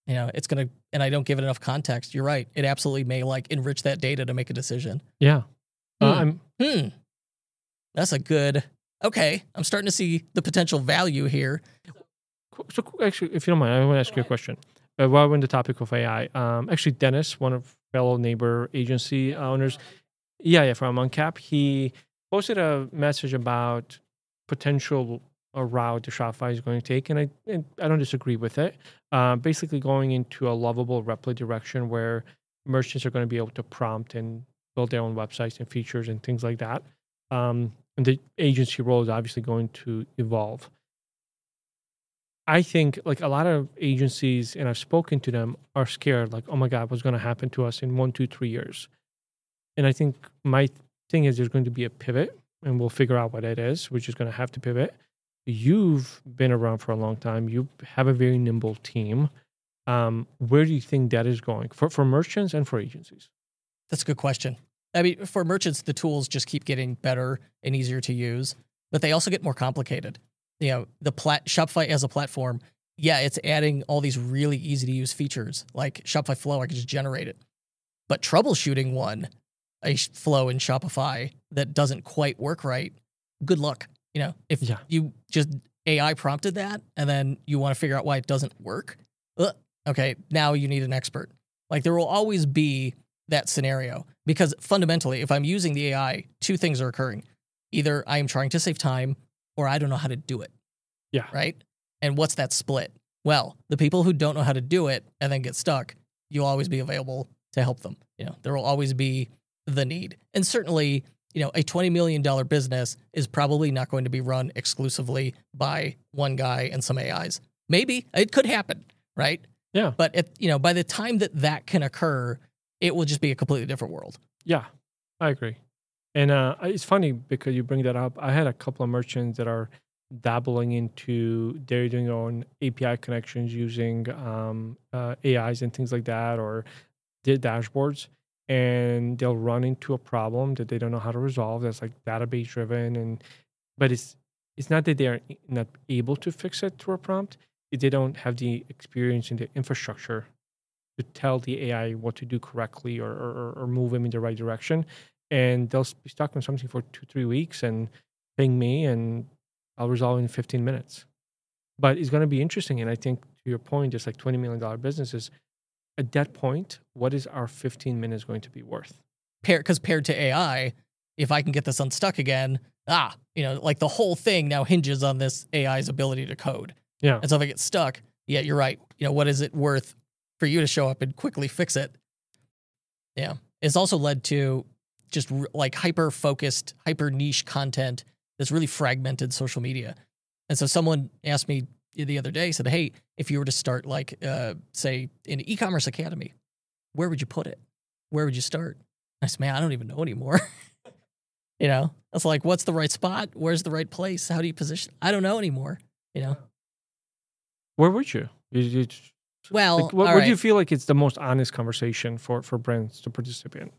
You know, it's going to, and I don't give it enough context. You're right. It absolutely may like enrich that data to make a decision. Yeah. Hmm. Uh, I'm, Hmm. That's a good, okay. I'm starting to see the potential value here. so actually, if you don't mind, I want to ask you a question. Uh, while we're on the topic of A I, um, actually, Dennis, one of fellow neighbor agency owners, yeah, yeah, from Uncap, he posted a message about potential a route the Shopify is going to take, and I and I don't disagree with it. Uh, basically, going into a lovable Replit direction where merchants are going to be able to prompt and build their own websites and features and things like that. Um, and the agency role is obviously going to evolve. I think like a lot of agencies, and I've spoken to them, are scared, like, oh my God, what's going to happen to us in one, two, three years? And I think my thing is there's going to be a pivot, and we'll figure out what it is. We're just going to have to pivot. You've been around for a long time. You have a very nimble team. Um, where do you think that is going for, for merchants and for agencies? That's a good question. I mean, for merchants, the tools just keep getting better and easier to use, but they also get more complicated. You know, the plat- Shopify as a platform, yeah, it's adding all these really easy to use features like Shopify Flow. I can just generate it, but troubleshooting one a flow in Shopify that doesn't quite work right, good luck. You know, if Yeah. you just A I prompted that and then you want to figure out why it doesn't work, ugh, okay, now you need an expert. Like there will always be that scenario because fundamentally, if I'm using the A I, two things are occurring. Either I am trying to save time or I don't know how to do it. Yeah. Right? And what's that split? Well, the people who don't know how to do it and then get stuck, you'll always be available to help them. You know, there will always be the need. And certainly, you know, a twenty million dollars business is probably not going to be run exclusively by one guy and some A Is. Maybe it could happen, right? Yeah. But if, you know, by the time that that can occur, it will just be a completely different world. Yeah, I agree. And uh, it's funny because you bring that up. I had a couple of merchants that are dabbling into, they're doing their own A P I connections using um, uh, A Is and things like that, or their dashboards. And they'll run into a problem that they don't know how to resolve. That's like database driven, and but it's it's not that they're not able to fix it through a prompt. They don't have the experience in the infrastructure to tell the A I what to do correctly or or, or move them in the right direction. And they'll be stuck on something for two three weeks and ping me, and I'll resolve in fifteen minutes. But it's going to be interesting, and I think to your point, just like twenty million dollar businesses. At that point, what is our fifteen minutes going to be worth? Because paired to A I, if I can get this unstuck again, ah, you know, like the whole thing now hinges on this A I's ability to code. Yeah. And so if I get stuck, yeah, you're right. You know, what is it worth for you to show up and quickly fix it? Yeah. It's also led to just r- like hyper focused, hyper niche content that's really fragmented social media. And so someone asked me the other day, said, hey, if you were to start like, uh, say, an e-commerce academy, where would you put it? Where would you start? I said, man, I don't even know anymore. You know, it's like, what's the right spot? Where's the right place? How do you position? I don't know anymore, you know? Where would you? you, you Well, like, what, all where right. do you feel like it's the most honest conversation for, for brands to participate in?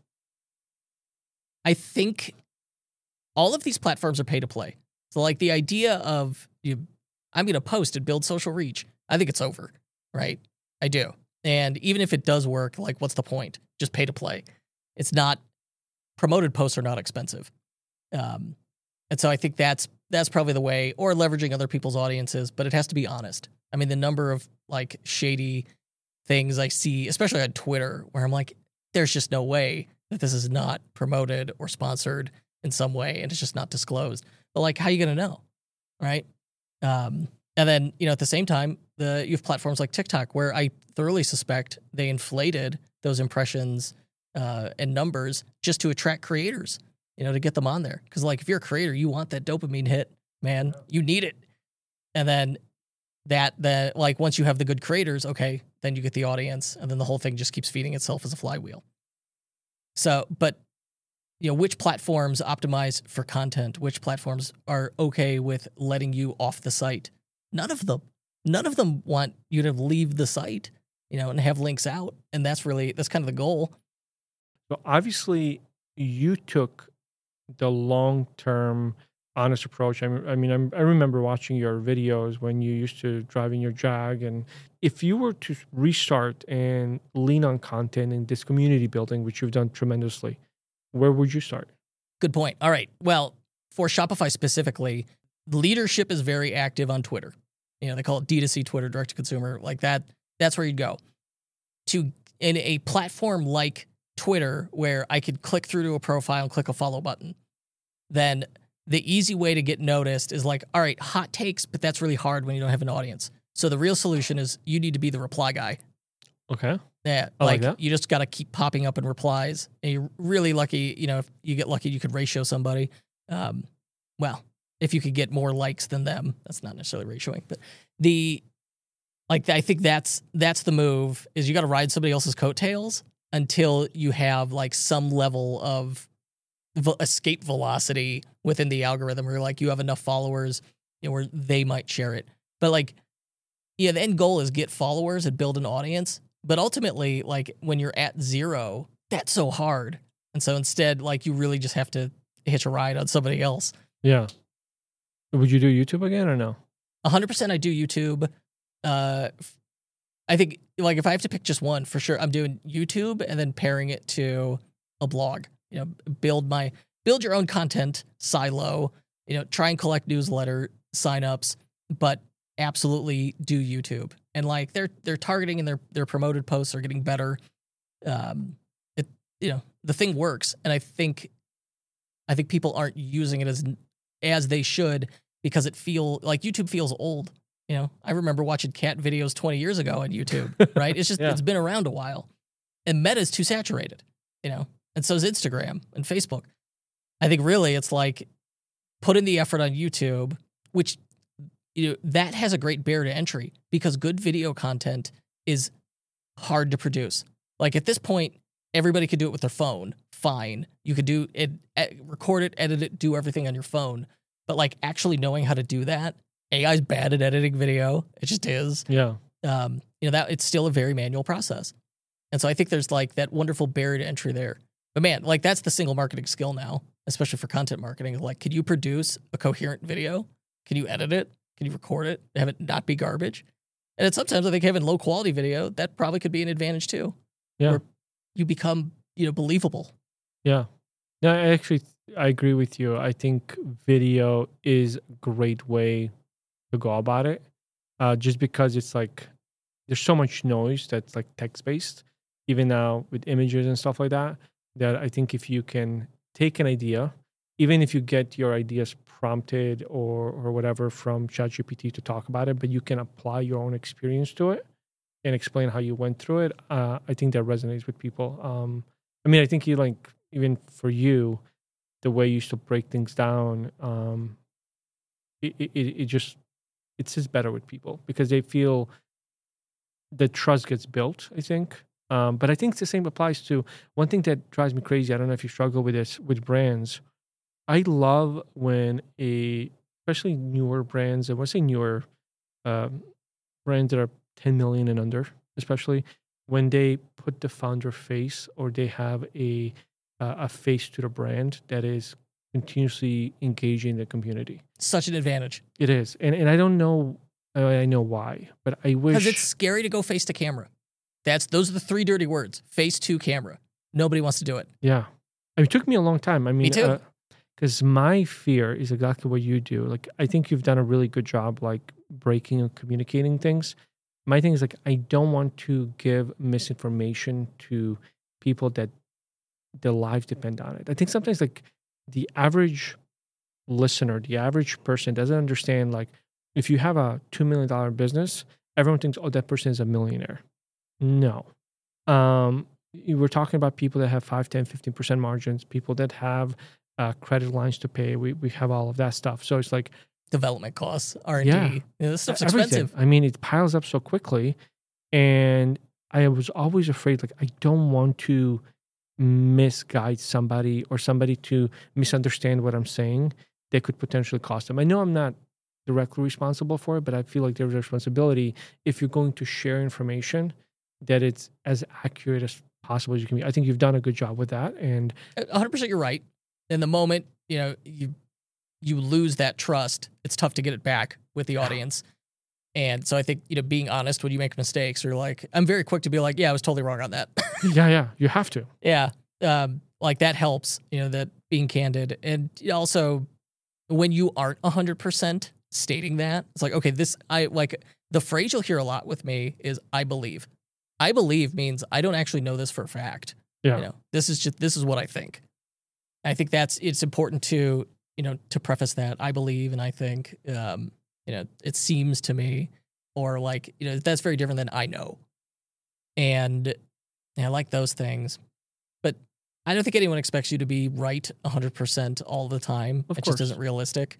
I think all of these platforms are pay to play. So like the idea of you, I'm going to post and build social reach, I think it's over, right? I do. And even if it does work, like what's the point? Just pay to play. It's not, promoted posts are not expensive. Um, and so I think that's that's probably the way, or leveraging other people's audiences, but it has to be honest. I mean, the number of like shady things I see, especially on Twitter, where I'm like, there's just no way that this is not promoted or sponsored in some way, and it's just not disclosed. But like, how are you going to know, right? Um, and then, you know, at the same time, the you have platforms like TikTok, where I thoroughly suspect they inflated those impressions uh, and numbers just to attract creators, you know, to get them on there. Because like, if you're a creator, you want that dopamine hit, man. You need it. And then that, that like, once you have the good creators, okay, then you get the audience, and then the whole thing just keeps feeding itself as a flywheel. So, but you know, which platforms optimize for content? Which platforms are okay with letting you off the site? None of them. None of them want you to leave the site, you know, and have links out. And that's really, that's kind of the goal. So obviously, you took the long-term honest approach. I, I mean, I'm, I remember watching your videos when you used to drive in your Jag. And if you were to restart and lean on content and this community building, which you've done tremendously, where would you start? Good point. All right. Well, for Shopify specifically, leadership is very active on Twitter. You know, they call it D two C Twitter, direct to consumer, like that. That's where you'd go. To in a platform like Twitter, where I could click through to a profile and click a follow button, then the easy way to get noticed is like, all right, hot takes, but that's really hard when you don't have an audience. So the real solution is you need to be the reply guy. Okay. Yeah, I like like that. you just got to keep popping up in replies. And you're really lucky, you know, if you get lucky, you could ratio somebody. Um, well, if you could get more likes than them, that's not necessarily ratioing, but the like I think that's that's the move is you got to ride somebody else's coattails until you have like some level of vo- escape velocity within the algorithm, where like you have enough followers, you know, where they might share it. But like, yeah, the end goal is get followers and build an audience. But ultimately, like when you're at zero, that's so hard. And so instead, like you really just have to hitch a ride on somebody else. Yeah. Would you do YouTube again or no? one hundred percent I do YouTube. Uh, I think like if I have to pick just one, for sure, I'm doing YouTube and then pairing it to a blog. You know, build my build your own content silo. You know, try and collect newsletter signups, but absolutely do YouTube. And like they're they're targeting and their their promoted posts are getting better. Um, it you know the thing works, and I think I think people aren't using it as as they should because it feel like YouTube feels old. You know, I remember watching cat videos twenty years ago on YouTube. Right? It's just Yeah. it's been around a while, and Meta's too saturated. You know, and so is Instagram and Facebook. I think really it's like put in the effort on YouTube, which you know that has a great barrier to entry because good video content is hard to produce. Like at this point, everybody could do it with their phone. Fine, you could do it, ed- record it, edit it, do everything on your phone. But like actually knowing how to do that, A I's bad at editing video. It just is. Yeah. Um, you know that it's still a very manual process, and so I think there's like that wonderful barrier to entry there. But man, like that's the single marketing skill now, especially for content marketing. Like, can you produce a coherent video? Can you edit it? Can you record it? Have it not be garbage? And it's sometimes I think having low quality video, that probably could be an advantage too. Yeah. Where you become, you know, believable. Yeah. No, I actually, I agree with you. I think video is a great way to go about it. Uh, just because it's like, there's so much noise that's like text-based, even now with images and stuff like that, that I think if you can take an idea, even if you get your ideas prompted or or whatever from ChatGPT to talk about it, but you can apply your own experience to it and explain how you went through it, uh, I think that resonates with people. Um, I mean, I think you like, even for you, the way you used to break things down, um, it, it, it just, it sits better with people because they feel the trust gets built, I think. Um, but I think the same applies to one thing that drives me crazy. I don't know if you struggle with this with brands. I love when a, especially newer brands, and when I say newer, um, brands that are ten million and under, especially when they put the founder face or they have a uh, a face to the brand that is continuously engaging the community. Such an advantage. It is, and and I don't know, I know why, but I wish Because it's scary to go face to camera. That's those are the three dirty words. Face to camera. Nobody wants to do it. Yeah, it took me a long time. I mean, Me too. Because uh, my fear is exactly what you do. Like, I think you've done a really good job, like breaking and communicating things. My thing is like, I don't want to give misinformation to people that their lives depend on it. I think sometimes like the average listener, the average person doesn't understand. Like, if you have a two million dollar business, everyone thinks, oh, that person is a millionaire. No. Um, you were talking about people that have five, ten, fifteen percent margins, people that have uh, credit lines to pay. We we have all of that stuff. So it's like Development costs, R and D. Yeah. You know, this stuff's everything. expensive. I mean, it piles up so quickly. And I was always afraid, like, I don't want to misguide somebody or somebody to misunderstand what I'm saying that could potentially cost them. I know I'm not directly responsible for it, but I feel like there's a responsibility if you're going to share information that it's as accurate as possible as you can be. I think you've done a good job with that. And one hundred percent you're right. In the moment, you know, you you lose that trust, it's tough to get it back with the audience. And so I think, you know, being honest when you make mistakes, or like, I'm very quick to be like, yeah, I was totally wrong on that. yeah, yeah, you have to. Yeah. Um, like that helps, you know, that being candid. And also when you aren't one hundred percent stating that, it's like, okay, this, I like the phrase you'll hear a lot with me is I believe. I believe means I don't actually know this for a fact. Yeah. You know, this is just, this is what I think. I think that's, it's important to, you know, to preface that I believe, and I think, um, you know, it seems to me, or like, you know, that's very different than I know. And yeah, I like those things, but I don't think anyone expects you to be right one hundred percent all the time. Of it course. just isn't realistic.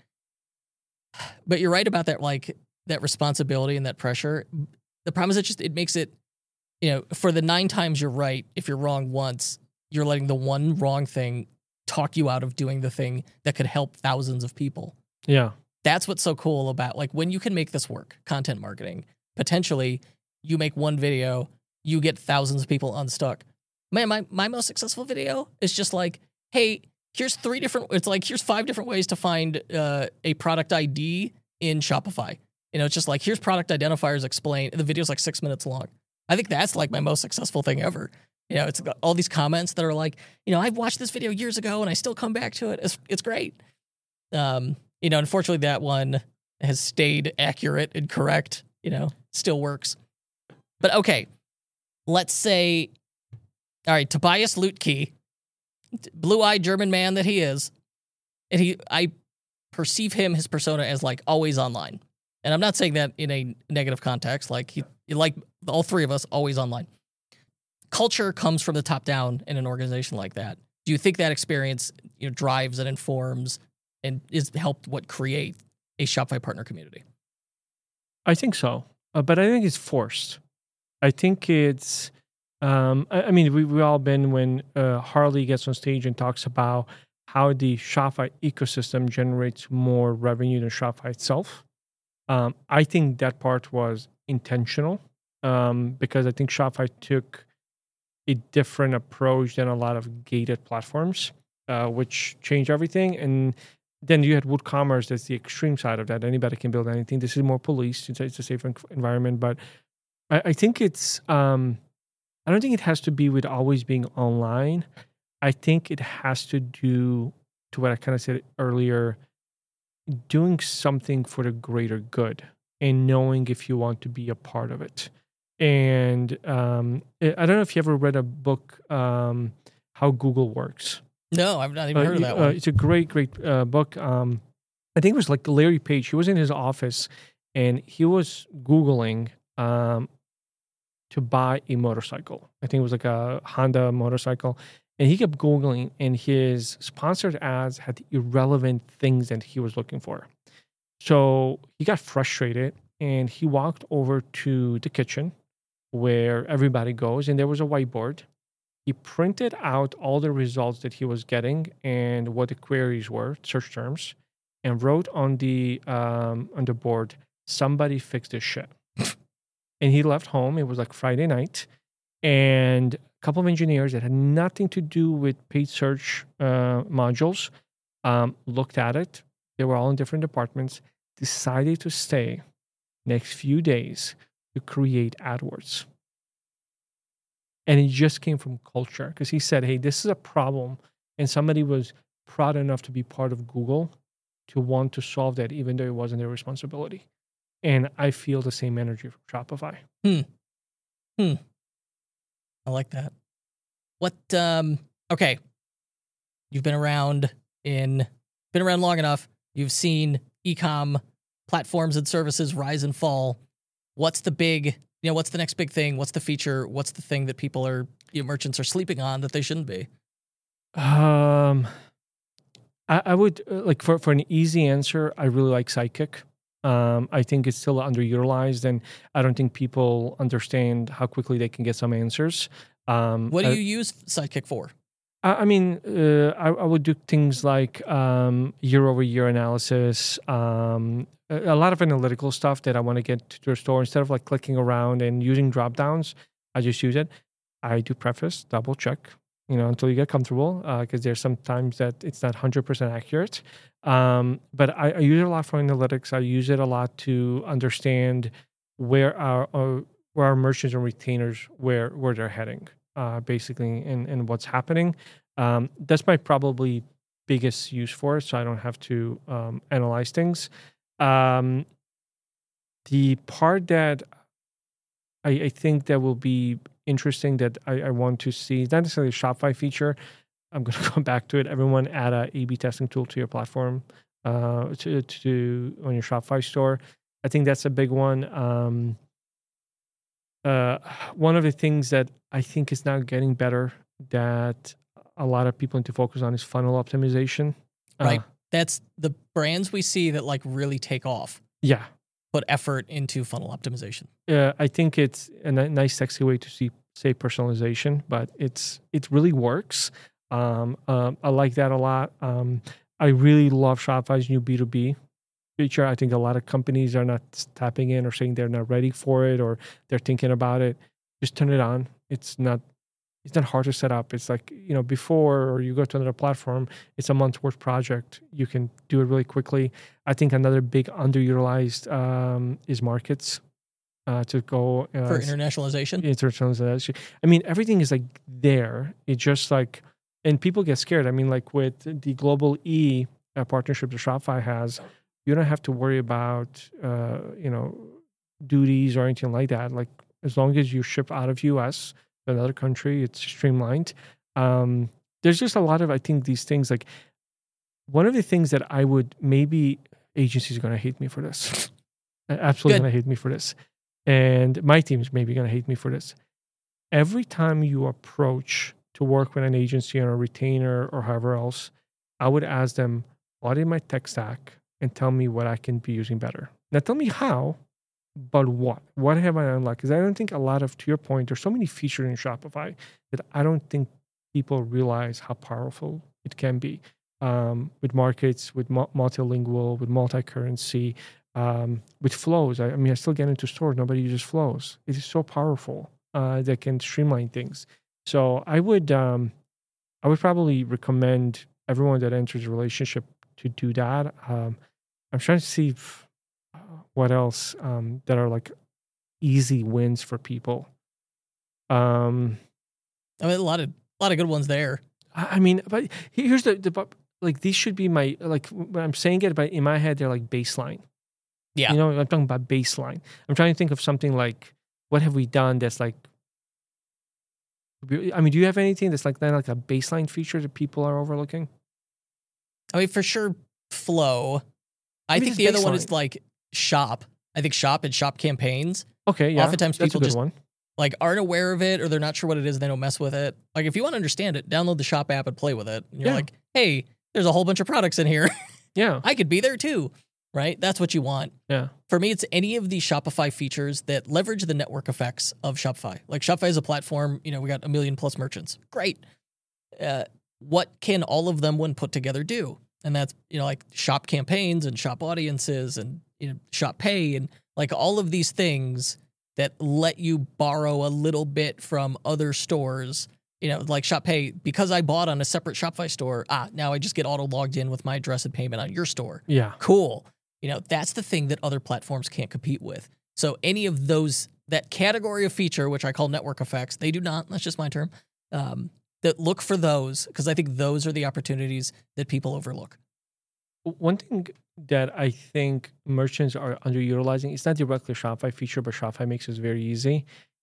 But you're right about that, like that responsibility and that pressure. The problem is it just, it makes it, you know, for the nine times you're right, if you're wrong once, you're letting the one wrong thing talk you out of doing the thing that could help thousands of people. Yeah. That's what's so cool about, like, when you can make this work, content marketing, potentially you make one video, you get thousands of people unstuck. Man, my, my most successful video is just like, hey, here's three different, it's like, here's five different ways to find uh, a product I D in Shopify. You know, it's just like, here's product identifiers explained. The video's like six minutes long. I think that's like my most successful thing ever. You know, it's got all these comments that are like, you know, I've watched this video years ago and I still come back to it. It's, it's great. Um, You know, unfortunately, that one has stayed accurate and correct, you know, still works. But okay, let's say, all right, Tobias Lutke, blue-eyed German man that he is, and he, I perceive him, his persona, as like always online. And I'm not saying that in a negative context, like he, like all three of us, always online. Culture comes from the top down in an organization like that. Do you think that experience, you know, drives and informs and is helped what create a Shopify partner community? I think so, uh, but I think it's forced. I think it's, um, I, I mean, we, we've all been when uh, Harley gets on stage and talks about how the Shopify ecosystem generates more revenue than Shopify itself. Um, I think that part was intentional um, because I think Shopify took a different approach than a lot of gated platforms, uh, which changed everything. And then you had WooCommerce, that's the extreme side of that. Anybody can build anything. This is more policed. It's, it's a safe environment. But I, I think it's, um, I don't think it has to be with always being online. I think it has to do to what I kind of said earlier, doing something for the greater good and knowing if you want to be a part of it. And um, I don't know if you ever read a book, um, How Google Works. No, I've not even Uh, heard of that uh, one. It's a great, great uh, book. Um, I think it was like Larry Page. He was in his office and he was Googling um, to buy a motorcycle. I think it was like a Honda motorcycle. And he kept Googling, and his sponsored ads had irrelevant things that he was looking for. So he got frustrated, and he walked over to the kitchen where everybody goes, and there was a whiteboard. He printed out all the results that he was getting and what the queries were, search terms, and wrote on the um, on the board, "Somebody fix this shit." And he left home. It was like Friday night, and a couple of engineers that had nothing to do with paid search uh, modules um, looked at it. They were all in different departments, decided to stay next few days to create AdWords. And it just came from culture because he said, hey, this is a problem. And somebody was proud enough to be part of Google to want to solve that, even though it wasn't their responsibility. And I feel the same energy from Shopify. Hmm. Hmm. I like that. What, um, okay. You've been around in, been around long enough. You've seen e-com platforms and services rise and fall. What's the big, you know, what's the next big thing? What's the feature? What's the thing that people are, you know, merchants are sleeping on that they shouldn't be? Um, I, I would, uh, like, for, for an easy answer, I really like Sidekick. Um, I think it's still underutilized, and I don't think people understand how quickly they can get some answers. Um, What do I, you use Sidekick for? I, I mean, uh, I, I would do things like um, year-over-year analysis, um, a, a lot of analytical stuff that I want to get to your store. Instead of like clicking around and using drop-downs, I just use it. I do preface, double-check. you know, until you get comfortable, because there's sometimes that it's not one hundred percent accurate. Um, but I, I use it a lot for analytics. I use it a lot to understand where our, our where our merchants and retainers where where they're heading, uh, basically, and and what's happening. Um, that's my probably biggest use for it, so I don't have to um, analyze things. Um, the part that I, I think that will be interesting that I, I want to see, not necessarily a Shopify feature. I'm going to come back to it. Everyone add a A B testing tool to your platform, uh, to, to on your Shopify store. I think that's a big one. Um, uh, one of the things that I think is now getting better that a lot of people need to focus on is funnel optimization. Right. Uh, That's the brands we see that like really take off, yeah. put effort into funnel optimization. Uh, I think it's a n- nice, sexy way to see, say personalization, but it's it really works. Um, um, I like that a lot. Um, I really love Shopify's new B two B feature. I think a lot of companies are not tapping in or saying they're not ready for it or they're thinking about it. Just turn it on. It's not it's not hard to set up. It's like, you know, before or you go to another platform, it's a month's worth project. You can do it really quickly. I think another big underutilized um, is markets. Uh, to go uh, For internationalization? internationalization. I mean, everything is like there. It's just like, and people get scared. I mean, like with the Global E uh, partnership that Shopify has, you don't have to worry about, uh, you know, duties or anything like that. Like as long as you ship out of U S to another country, it's streamlined. Um, there's just a lot of, I think, these things. Like one of the things that I would maybe agencies are going to hate me for this. Absolutely going to hate me for this. And my team is maybe going to hate me for this. Every time you approach to work with an agency or a retainer or however else, I would ask them, audit my tech stack and tell me what I can be using better. Now tell me how, but what? What have I unlocked? Because I don't think a lot of, to your point, there's so many features in Shopify that I don't think people realize how powerful it can be. Um, with markets, with mu- multilingual, with multi-currency, Um, with flows. I, I mean, I still get into stores. Nobody uses flows. It is so powerful uh, that can streamline things. So I would, um, I would probably recommend everyone that enters a relationship to do that. Um, I'm trying to see if, uh, what else um, that are like easy wins for people. Um, I mean, a lot of a lot of good ones there. I, I mean, but here's the, the like these should be my like when I'm saying it, but in my head they're like baseline. Yeah. You know, I'm talking about baseline. I'm trying to think of something like, what have we done that's like, I mean, do you have anything that's like, like a baseline feature that people are overlooking? I mean, for sure, Flow. I Maybe think the just other one baseline. is like Shop. I think Shop and Shop campaigns. Okay, yeah. Oftentimes that's people a good just one. like aren't aware of it or they're not sure what it is and they don't mess with it. Like if you want to understand it, download the Shop app and play with it. And you're Yeah. like, hey, there's a whole bunch of products in here. Yeah. I could be there too. Right? That's what you want. Yeah. For me, it's any of the Shopify features that leverage the network effects of Shopify. Like Shopify is a platform, you know, we got a million plus merchants. Great. Uh, what can all of them when put together do? And that's, you know, like shop campaigns and shop audiences and, you know, shop pay and like all of these things that let you borrow a little bit from other stores. You know, like Shop Pay, because I bought on a separate Shopify store, ah, now I just get auto logged in with my address and payment on your store. Yeah. Cool. You know, that's the thing that other platforms can't compete with. So any of those, that category of feature, which I call network effects, they do not, that's just my term, um, that look for those, because I think those are the opportunities that people overlook. One thing that I think merchants are underutilizing, it's not directly a Shopify feature, but Shopify makes it very easy,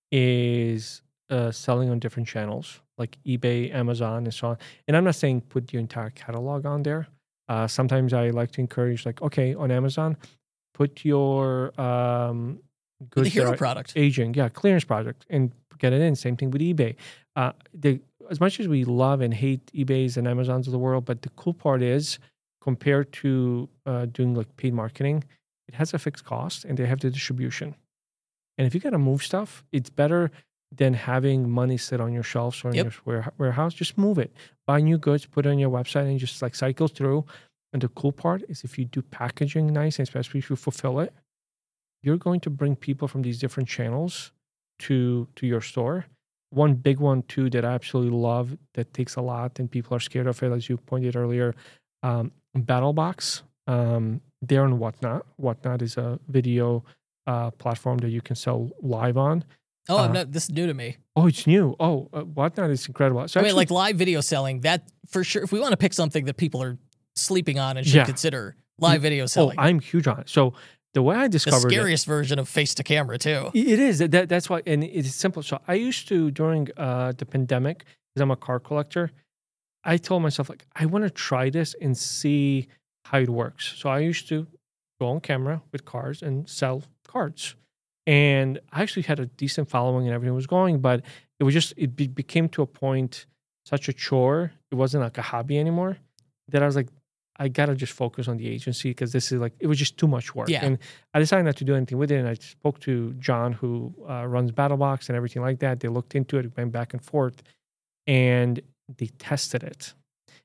is uh, selling on different channels like eBay, Amazon, and so on. And I'm not saying put your entire catalog on there. Uh, sometimes I like to encourage, like, okay, on Amazon, put your um, goods The hero that are product. aging, yeah, clearance product, and get it in. Same thing with eBay. Uh, the, as much as we love and hate eBays and Amazons of the world, but the cool part is, compared to uh, doing like paid marketing, it has a fixed cost and they have the distribution. And if you got to move stuff, it's better than having money sit on your shelves or in Yep. your ware- warehouse. Just move it. Buy new goods, put it on your website, and just like cycle through. And the cool part is if you do packaging nice, and especially if you fulfill it, you're going to bring people from these different channels to to your store. one big one too that I absolutely love that takes a lot and people are scared of it, as you pointed earlier, um, BattleBox. Um, they're on Whatnot. Whatnot is a video uh, platform that you can sell live on. Oh, I'm Uh, not, this is new to me. Oh, it's new. Oh, uh, Whatnot is incredible. So I mean, actually- like live video selling, that for sure. If we want to pick something that people are sleeping on and should Yeah. consider, live video oh, selling. I'm huge on it. So the way I the discovered it, scariest version of face to camera too. It is. That, that's why, and it's simple. So I used to, during uh, the pandemic, because I'm a car collector, I told myself, like, I want to try this and see how it works. So I used to go on camera with cars and sell cards. And I actually had a decent following and everything was going, but it was just, it be, became to a point, such a chore. It wasn't like a hobby anymore, that I was like, I gotta just focus on the agency because this is like, it was just too much work. Yeah. And I decided not to do anything with it. And I spoke to John, who uh, runs BattleBox and everything like that. They looked into it, went back and forth, and they tested it.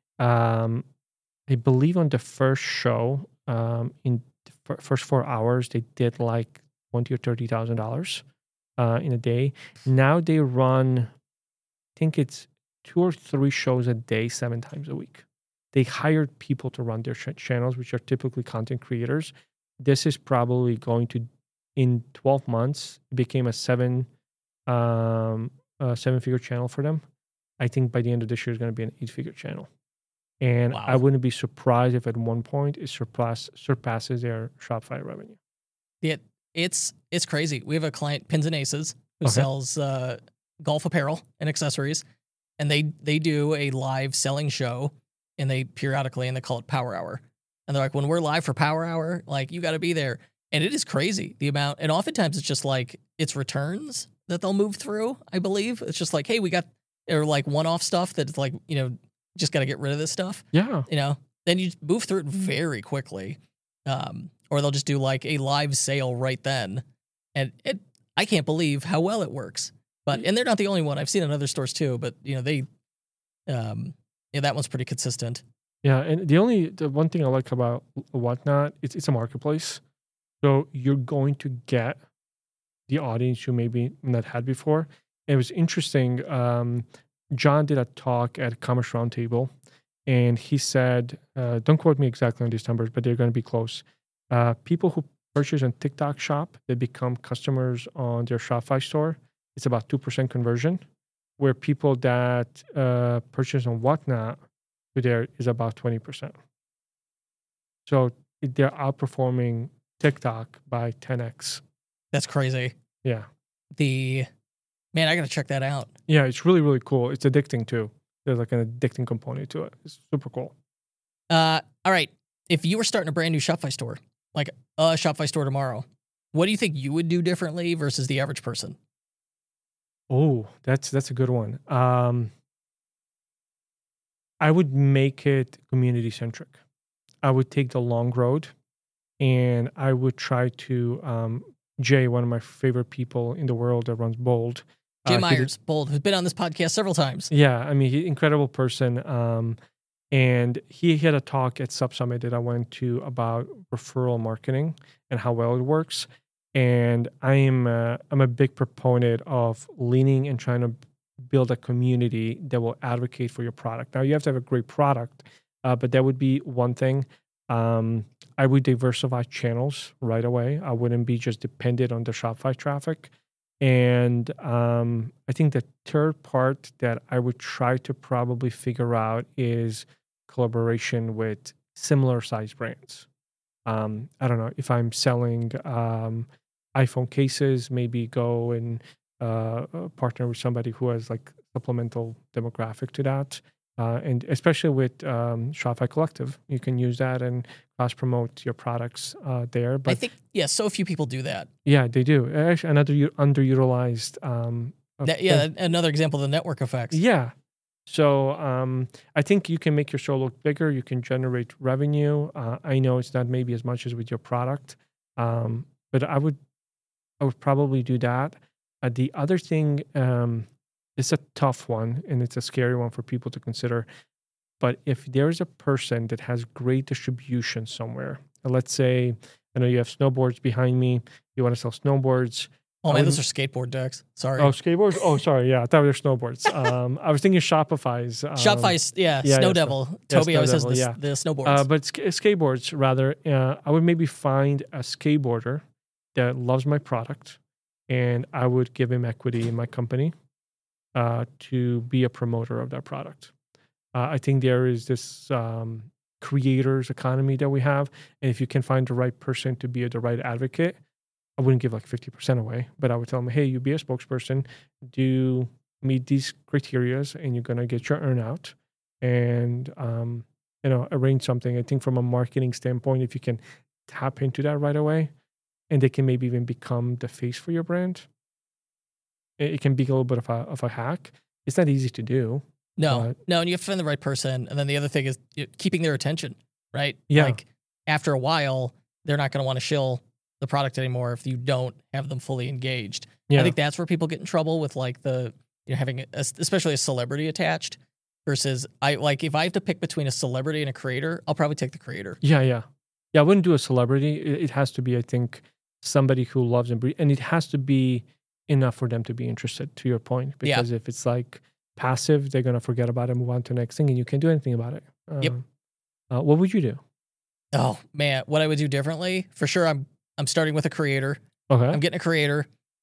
Um, I believe on the first show, um, in the f- first four hours, they did like twenty or thirty thousand dollars uh, in a day. Now they run, I think it's two or three shows a day, seven times a week. They hired people to run their ch- channels, which are typically content creators. This is probably going to, in twelve months, it became a seven, um, a seven-figure channel for them. I think by the end of this year, it's going to be an eight-figure channel. And Wow. I wouldn't be surprised if at one point it surpass, surpasses their Shopify revenue. Yeah, it's it's crazy. We have a client, Pins and Aces, who Okay. sells uh, golf apparel and accessories, and they they do a live selling show, and they periodically and they call it Power Hour, and they're like, when we're live for Power Hour, like you got to be there, and it is crazy the amount, and oftentimes it's just like it's returns that they'll move through. I believe it's just like, hey, we got or like one off stuff that's like, you know, just got to get rid of this stuff. Yeah. You know, then you move through it very quickly. Um, or they'll just do like a live sale right then. And it, I can't believe how well it works. But, and they're not the only one. I've seen it in other stores too, but you know, they, um, yeah, that one's pretty consistent. Yeah, and the only the one thing I like about Whatnot, it's it's a marketplace, so you're going to get the audience you maybe not had before. And it was interesting. Um, John did a talk at Commerce Roundtable, and he said, uh, "Don't quote me exactly on these numbers, but they're going to be close. Uh, people who purchase on TikTok Shop, they become customers on their Shopify store. It's about two percent conversion, where people that uh, purchase on Whatnot." There is about twenty percent. So they're outperforming TikTok by ten x. That's crazy. Yeah. The, man, I got to check that out. Yeah, it's really, really cool. It's addicting too. There's like an addicting component to it. It's super cool. Uh, all right. If you were starting a brand new Shopify store, like a Shopify store tomorrow, what do you think you would do differently versus the average person? Oh, that's that's a good one. Um, I would make it community centric. I would take the long road, and I would try to. Um, Jay, one of my favorite people in the world that runs Bold. Jay uh, he Myers, did- Bold, who's been on this podcast several times. Yeah, I mean, he, incredible person. Um, and he had a talk at Sub Summit that I went to about referral marketing and how well it works. And I am uh, I'm a big proponent of leaning and trying to build a community that will advocate for your product. Now, you have to have a great product, uh, but that would be one thing. Um, I would diversify channels right away. I wouldn't be just dependent on the Shopify traffic. And um, I think the third part that I would try to probably figure out is collaboration with similar size brands. Um, I don't know if I'm selling um, iPhone cases, maybe go and uh, partner with somebody who has like supplemental demographic to that. Uh, and especially with um, Shopify Collective, you can use that and cross promote your products uh, there. But I think, yeah, so few people do that. yeah, they do. Actually, another u- underutilized. Um, of That- yeah, thing. another example of the network effects. Yeah. So um, I think you can make your store look bigger. You can generate revenue. Uh, I know it's not maybe as much as with your product, um, but I would, I would probably do that. Uh, the other thing, um, it's a tough one and it's a scary one for people to consider. But if there's a person that has great distribution somewhere, uh, let's say, I know you have snowboards behind me, you want to sell snowboards, Oh I man, wouldn't- those are skateboard decks. Sorry. Oh, skateboards? Oh, sorry. Yeah, I thought they were snowboards. Um, I was thinking Shopify's. Um, Shopify's, yeah, yeah, Snow yeah, Devil. yeah, Toby Snow always Devil, has yeah. the, the snowboards. Uh, but sk- skateboards, rather, uh, I would maybe find a skateboarder that loves my product, and I would give him equity in my company uh, to be a promoter of that product. Uh, I think there is this um, creators economy that we have, and if you can find the right person to be the right advocate, I wouldn't give like fifty percent away, but I would tell them, hey, you be a spokesperson, do meet these criterias, and you're going to get your earn out, and um, you know, arrange something. I think from a marketing standpoint, if you can tap into that right away, and they can maybe even become the face for your brand, it, it can be a little bit of a of a hack. It's not easy to do. no, but- no, and you have to find the right person. And then the other thing is you- keeping their attention, right? Yeah. Like after a while, they're not going to want to shill the product anymore if you don't have them fully engaged. Yeah, I think that's where people get in trouble with like the, you know, having a, especially a celebrity attached versus I like if I have to pick between a celebrity and a creator, I'll probably take the creator. yeah, yeah, yeah. I wouldn't do a celebrity. It, it has to be, I think, somebody who loves and breathes, and it has to be enough for them to be interested. To your point, Yeah. because if it's like passive, they're gonna forget about it, move on to the next thing, and you can't do anything about it. Yep. Um, Uh, what would you do? Oh man, what I would do differently for sure. I'm I'm starting with a creator. Okay. I'm getting a creator,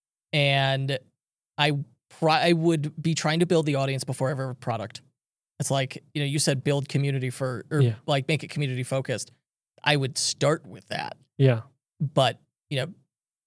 and I pri- I would be trying to build the audience before I have a product. It's like, you know, you said build community for, or Yeah. like make it community focused. I would start with that, Yeah. but you know,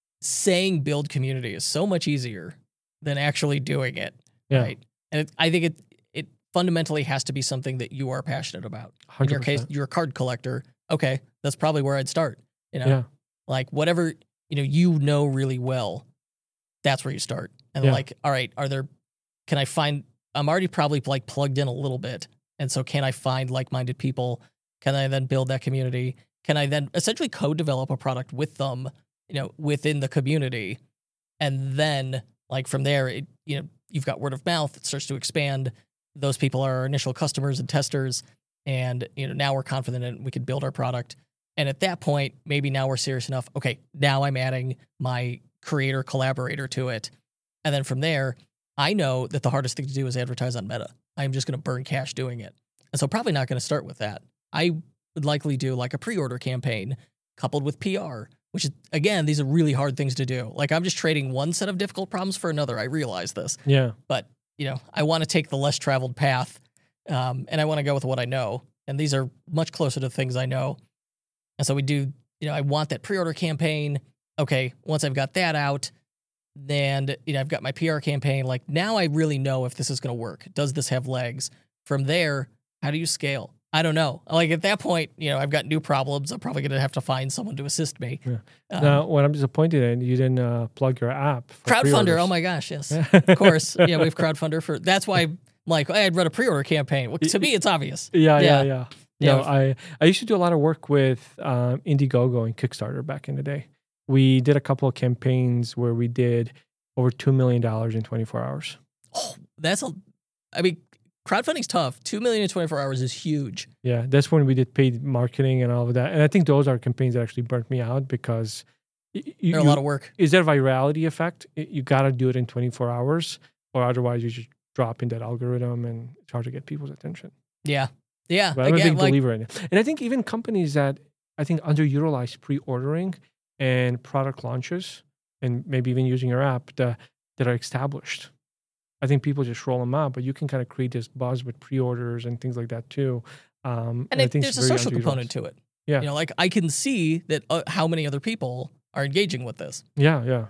saying build community is so much easier than actually doing it. Yeah. Right. And it, I think it it fundamentally has to be something that you are passionate about. In your case, one hundred percent. you're a card collector. Okay, that's probably where I'd start. You know, Yeah. like whatever you know you know really well, that's where you start. And Yeah. like, all right, are there? Can I find? I'm already probably like plugged in a little bit, and so can I find like-minded people? Can I then build that community? Can I then essentially co-develop a product with them? You know, within the community, and then like from there, it you know you've got word of mouth. It starts to expand. Those people are our initial customers and testers, and you know now we're confident in we could build our product. And at that point, maybe now we're serious enough. Okay, now I'm adding my creator collaborator to it, and then from there, I know that the hardest thing to do is advertise on Meta. I'm just going to burn cash doing it, and so probably not going to start with that. I would likely do like a pre-order campaign coupled with P R. Which is, again, these are really hard things to do. Like, I'm just trading one set of difficult problems for another. I realize this. Yeah. But, you know, I want to take the less traveled path, um, and I want to go with what I know. And these are much closer to things I know. And so we do, you know, I want that pre-order campaign. Okay, once I've got that out, then, you know, I've got my P R campaign. Like, now I really know if this is going to work. Does this have legs? From there, how do you scale? I don't know. Like at that point, you know, I've got new problems. I'm probably going to have to find someone to assist me. Yeah. Um, Now, what I'm disappointed in, you didn't uh, plug your app. For Crowdfunder. pre-orders. Oh my gosh. Yes, of course. Yeah. We have Crowdfunder for, that's why I'm like, hey, I'd run a pre-order campaign. Well, to me, it's obvious. Yeah, Yeah. yeah, yeah. No, Yeah. I, I used to do a lot of work with um, Indiegogo and Kickstarter back in the day. We did a couple of campaigns where we did over two million dollars in twenty-four hours. Oh, that's a, I mean, crowdfunding's tough. Two million in twenty-four hours is huge. Yeah, that's when we did paid marketing and all of that. And I think those are campaigns that actually burnt me out because y- you, They're a you- lot of work. is there a virality effect? Y- You got to do it in twenty-four hours, or otherwise you just drop in that algorithm and it's hard to get people's attention. Yeah. Yeah. But I'm a Again, big like, believer in it. And I think even companies that I think underutilize pre-ordering and product launches and maybe even using your app that, that are established. I think people just roll them out, but you can kind of create this buzz with pre-orders and things like that too. Um, and I it, think there's a it's very social underutilized. component to it. Yeah. You know, like I can see that uh, how many other people are engaging with this. Yeah, yeah.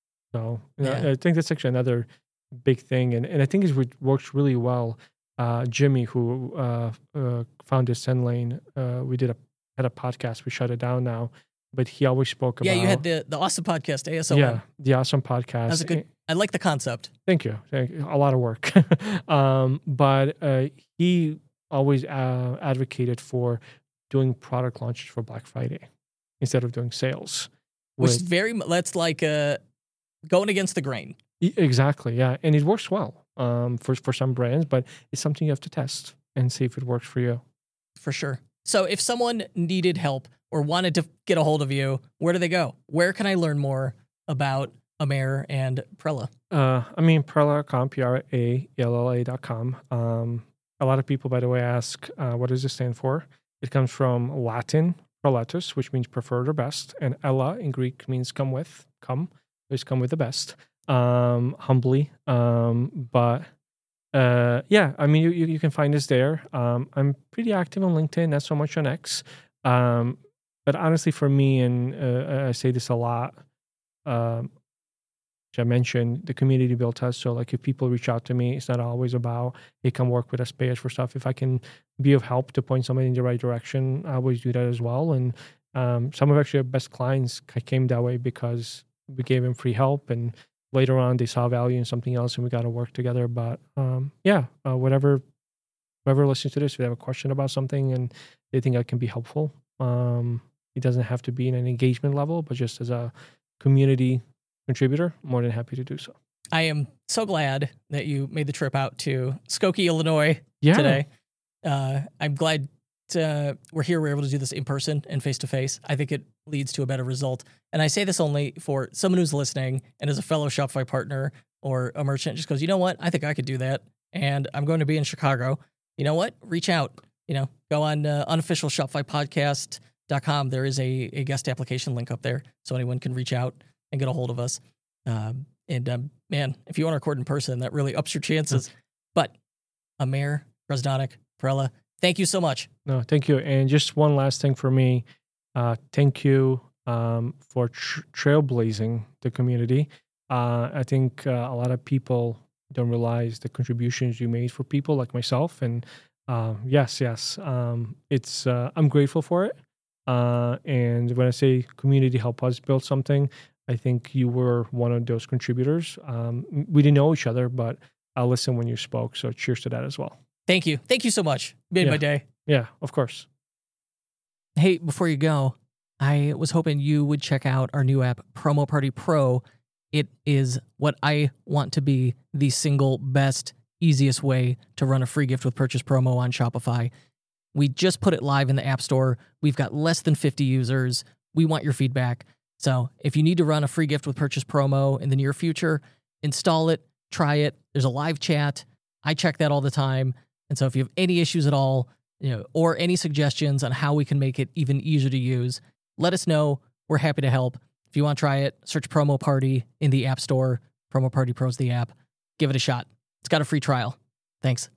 So you know, Yeah. I think that's actually another big thing, and and I think it works really well. Uh, Jimmy, who uh, uh, founded SendLane, uh, we did a had a podcast. We shut it down now, but he always spoke Yeah. about You had the, the awesome podcast, A S O M. yeah the awesome podcast. That's a good, I like the concept. Thank you. Thank you. A lot of work. um, but uh, he always uh, advocated for doing product launches for Black Friday instead of doing sales. Which with- is very, mu- that's like uh, going against the grain. E- Exactly, yeah, and it works well um, for for some brands, but it's something you have to test and see if it works for you. For sure. So if someone needed help or wanted to get a hold of you, where do they go? Where can I learn more about Amer and Prella? Uh, I mean, Prella dot com, P R A L L A dot com. Um, a lot of people, by the way, ask, uh, what does it stand for? It comes from Latin, prolatus, which means preferred or best, and Ella in Greek means come with, come, always come with the best, um, humbly. Um, but uh, yeah, I mean, you, you, you can find us there. Um, I'm pretty active on LinkedIn, not so much on X. Um, but honestly, for me, and uh, I say this a lot, um, I mentioned, the community built us. So like if people reach out to me, it's not always about, hey, come work with us, pay us for stuff. If I can be of help to point somebody in the right direction, I always do that as well. And um, some of actually our best clients came that way because we gave them free help, and later on they saw value in something else and we got to work together. But um, yeah, uh, whatever, whoever listens to this, if they have a question about something and they think I can be helpful, um, it doesn't have to be in an engagement level, but just as a community contributor, more than happy to do so. I am so glad that you made the trip out to Skokie, Illinois Yeah. today. Uh, I'm glad to, we're here. We're able to do this in person and face to face. I think it leads to a better result. And I say this only for someone who's listening and is a fellow Shopify partner or a merchant, just goes, you know what? I think I could do that. And I'm going to be in Chicago. You know what? Reach out. You know, go on uh, unofficial shopify podcast dot com. There is a, a guest application link up there, so anyone can reach out and get a hold of us. Um, and um, man, if you want to record in person, that really ups your chances. But Amer, Grozdanek, Prella, thank you so much. No, thank you. And just one last thing for me. Uh, thank you um, for tr- trailblazing the community. Uh, I think uh, a lot of people don't realize the contributions you made for people like myself. And uh, yes, yes, um, it's uh, I'm grateful for it. Uh, and when I say community help us build something, I think you were one of those contributors. Um, we didn't know each other, but I listened when you spoke. So cheers to that as well. Thank you. Thank you so much. Made yeah. my day. Yeah, of course. Hey, before you go, I was hoping you would check out our new app, Promo Party Pro. It is what I want to be the single best, easiest way to run a free gift with purchase promo on Shopify. We just put it live in the App Store. We've got less than fifty users. We want your feedback. So if you need to run a free gift with purchase promo in the near future, install it, try it. There's a live chat. I check that all the time. And so if you have any issues at all, you know, or any suggestions on how we can make it even easier to use, let us know. We're happy to help. If you want to try it, search Promo Party in the App Store. Promo Party Pro's the app. Give it a shot. It's got a free trial. Thanks.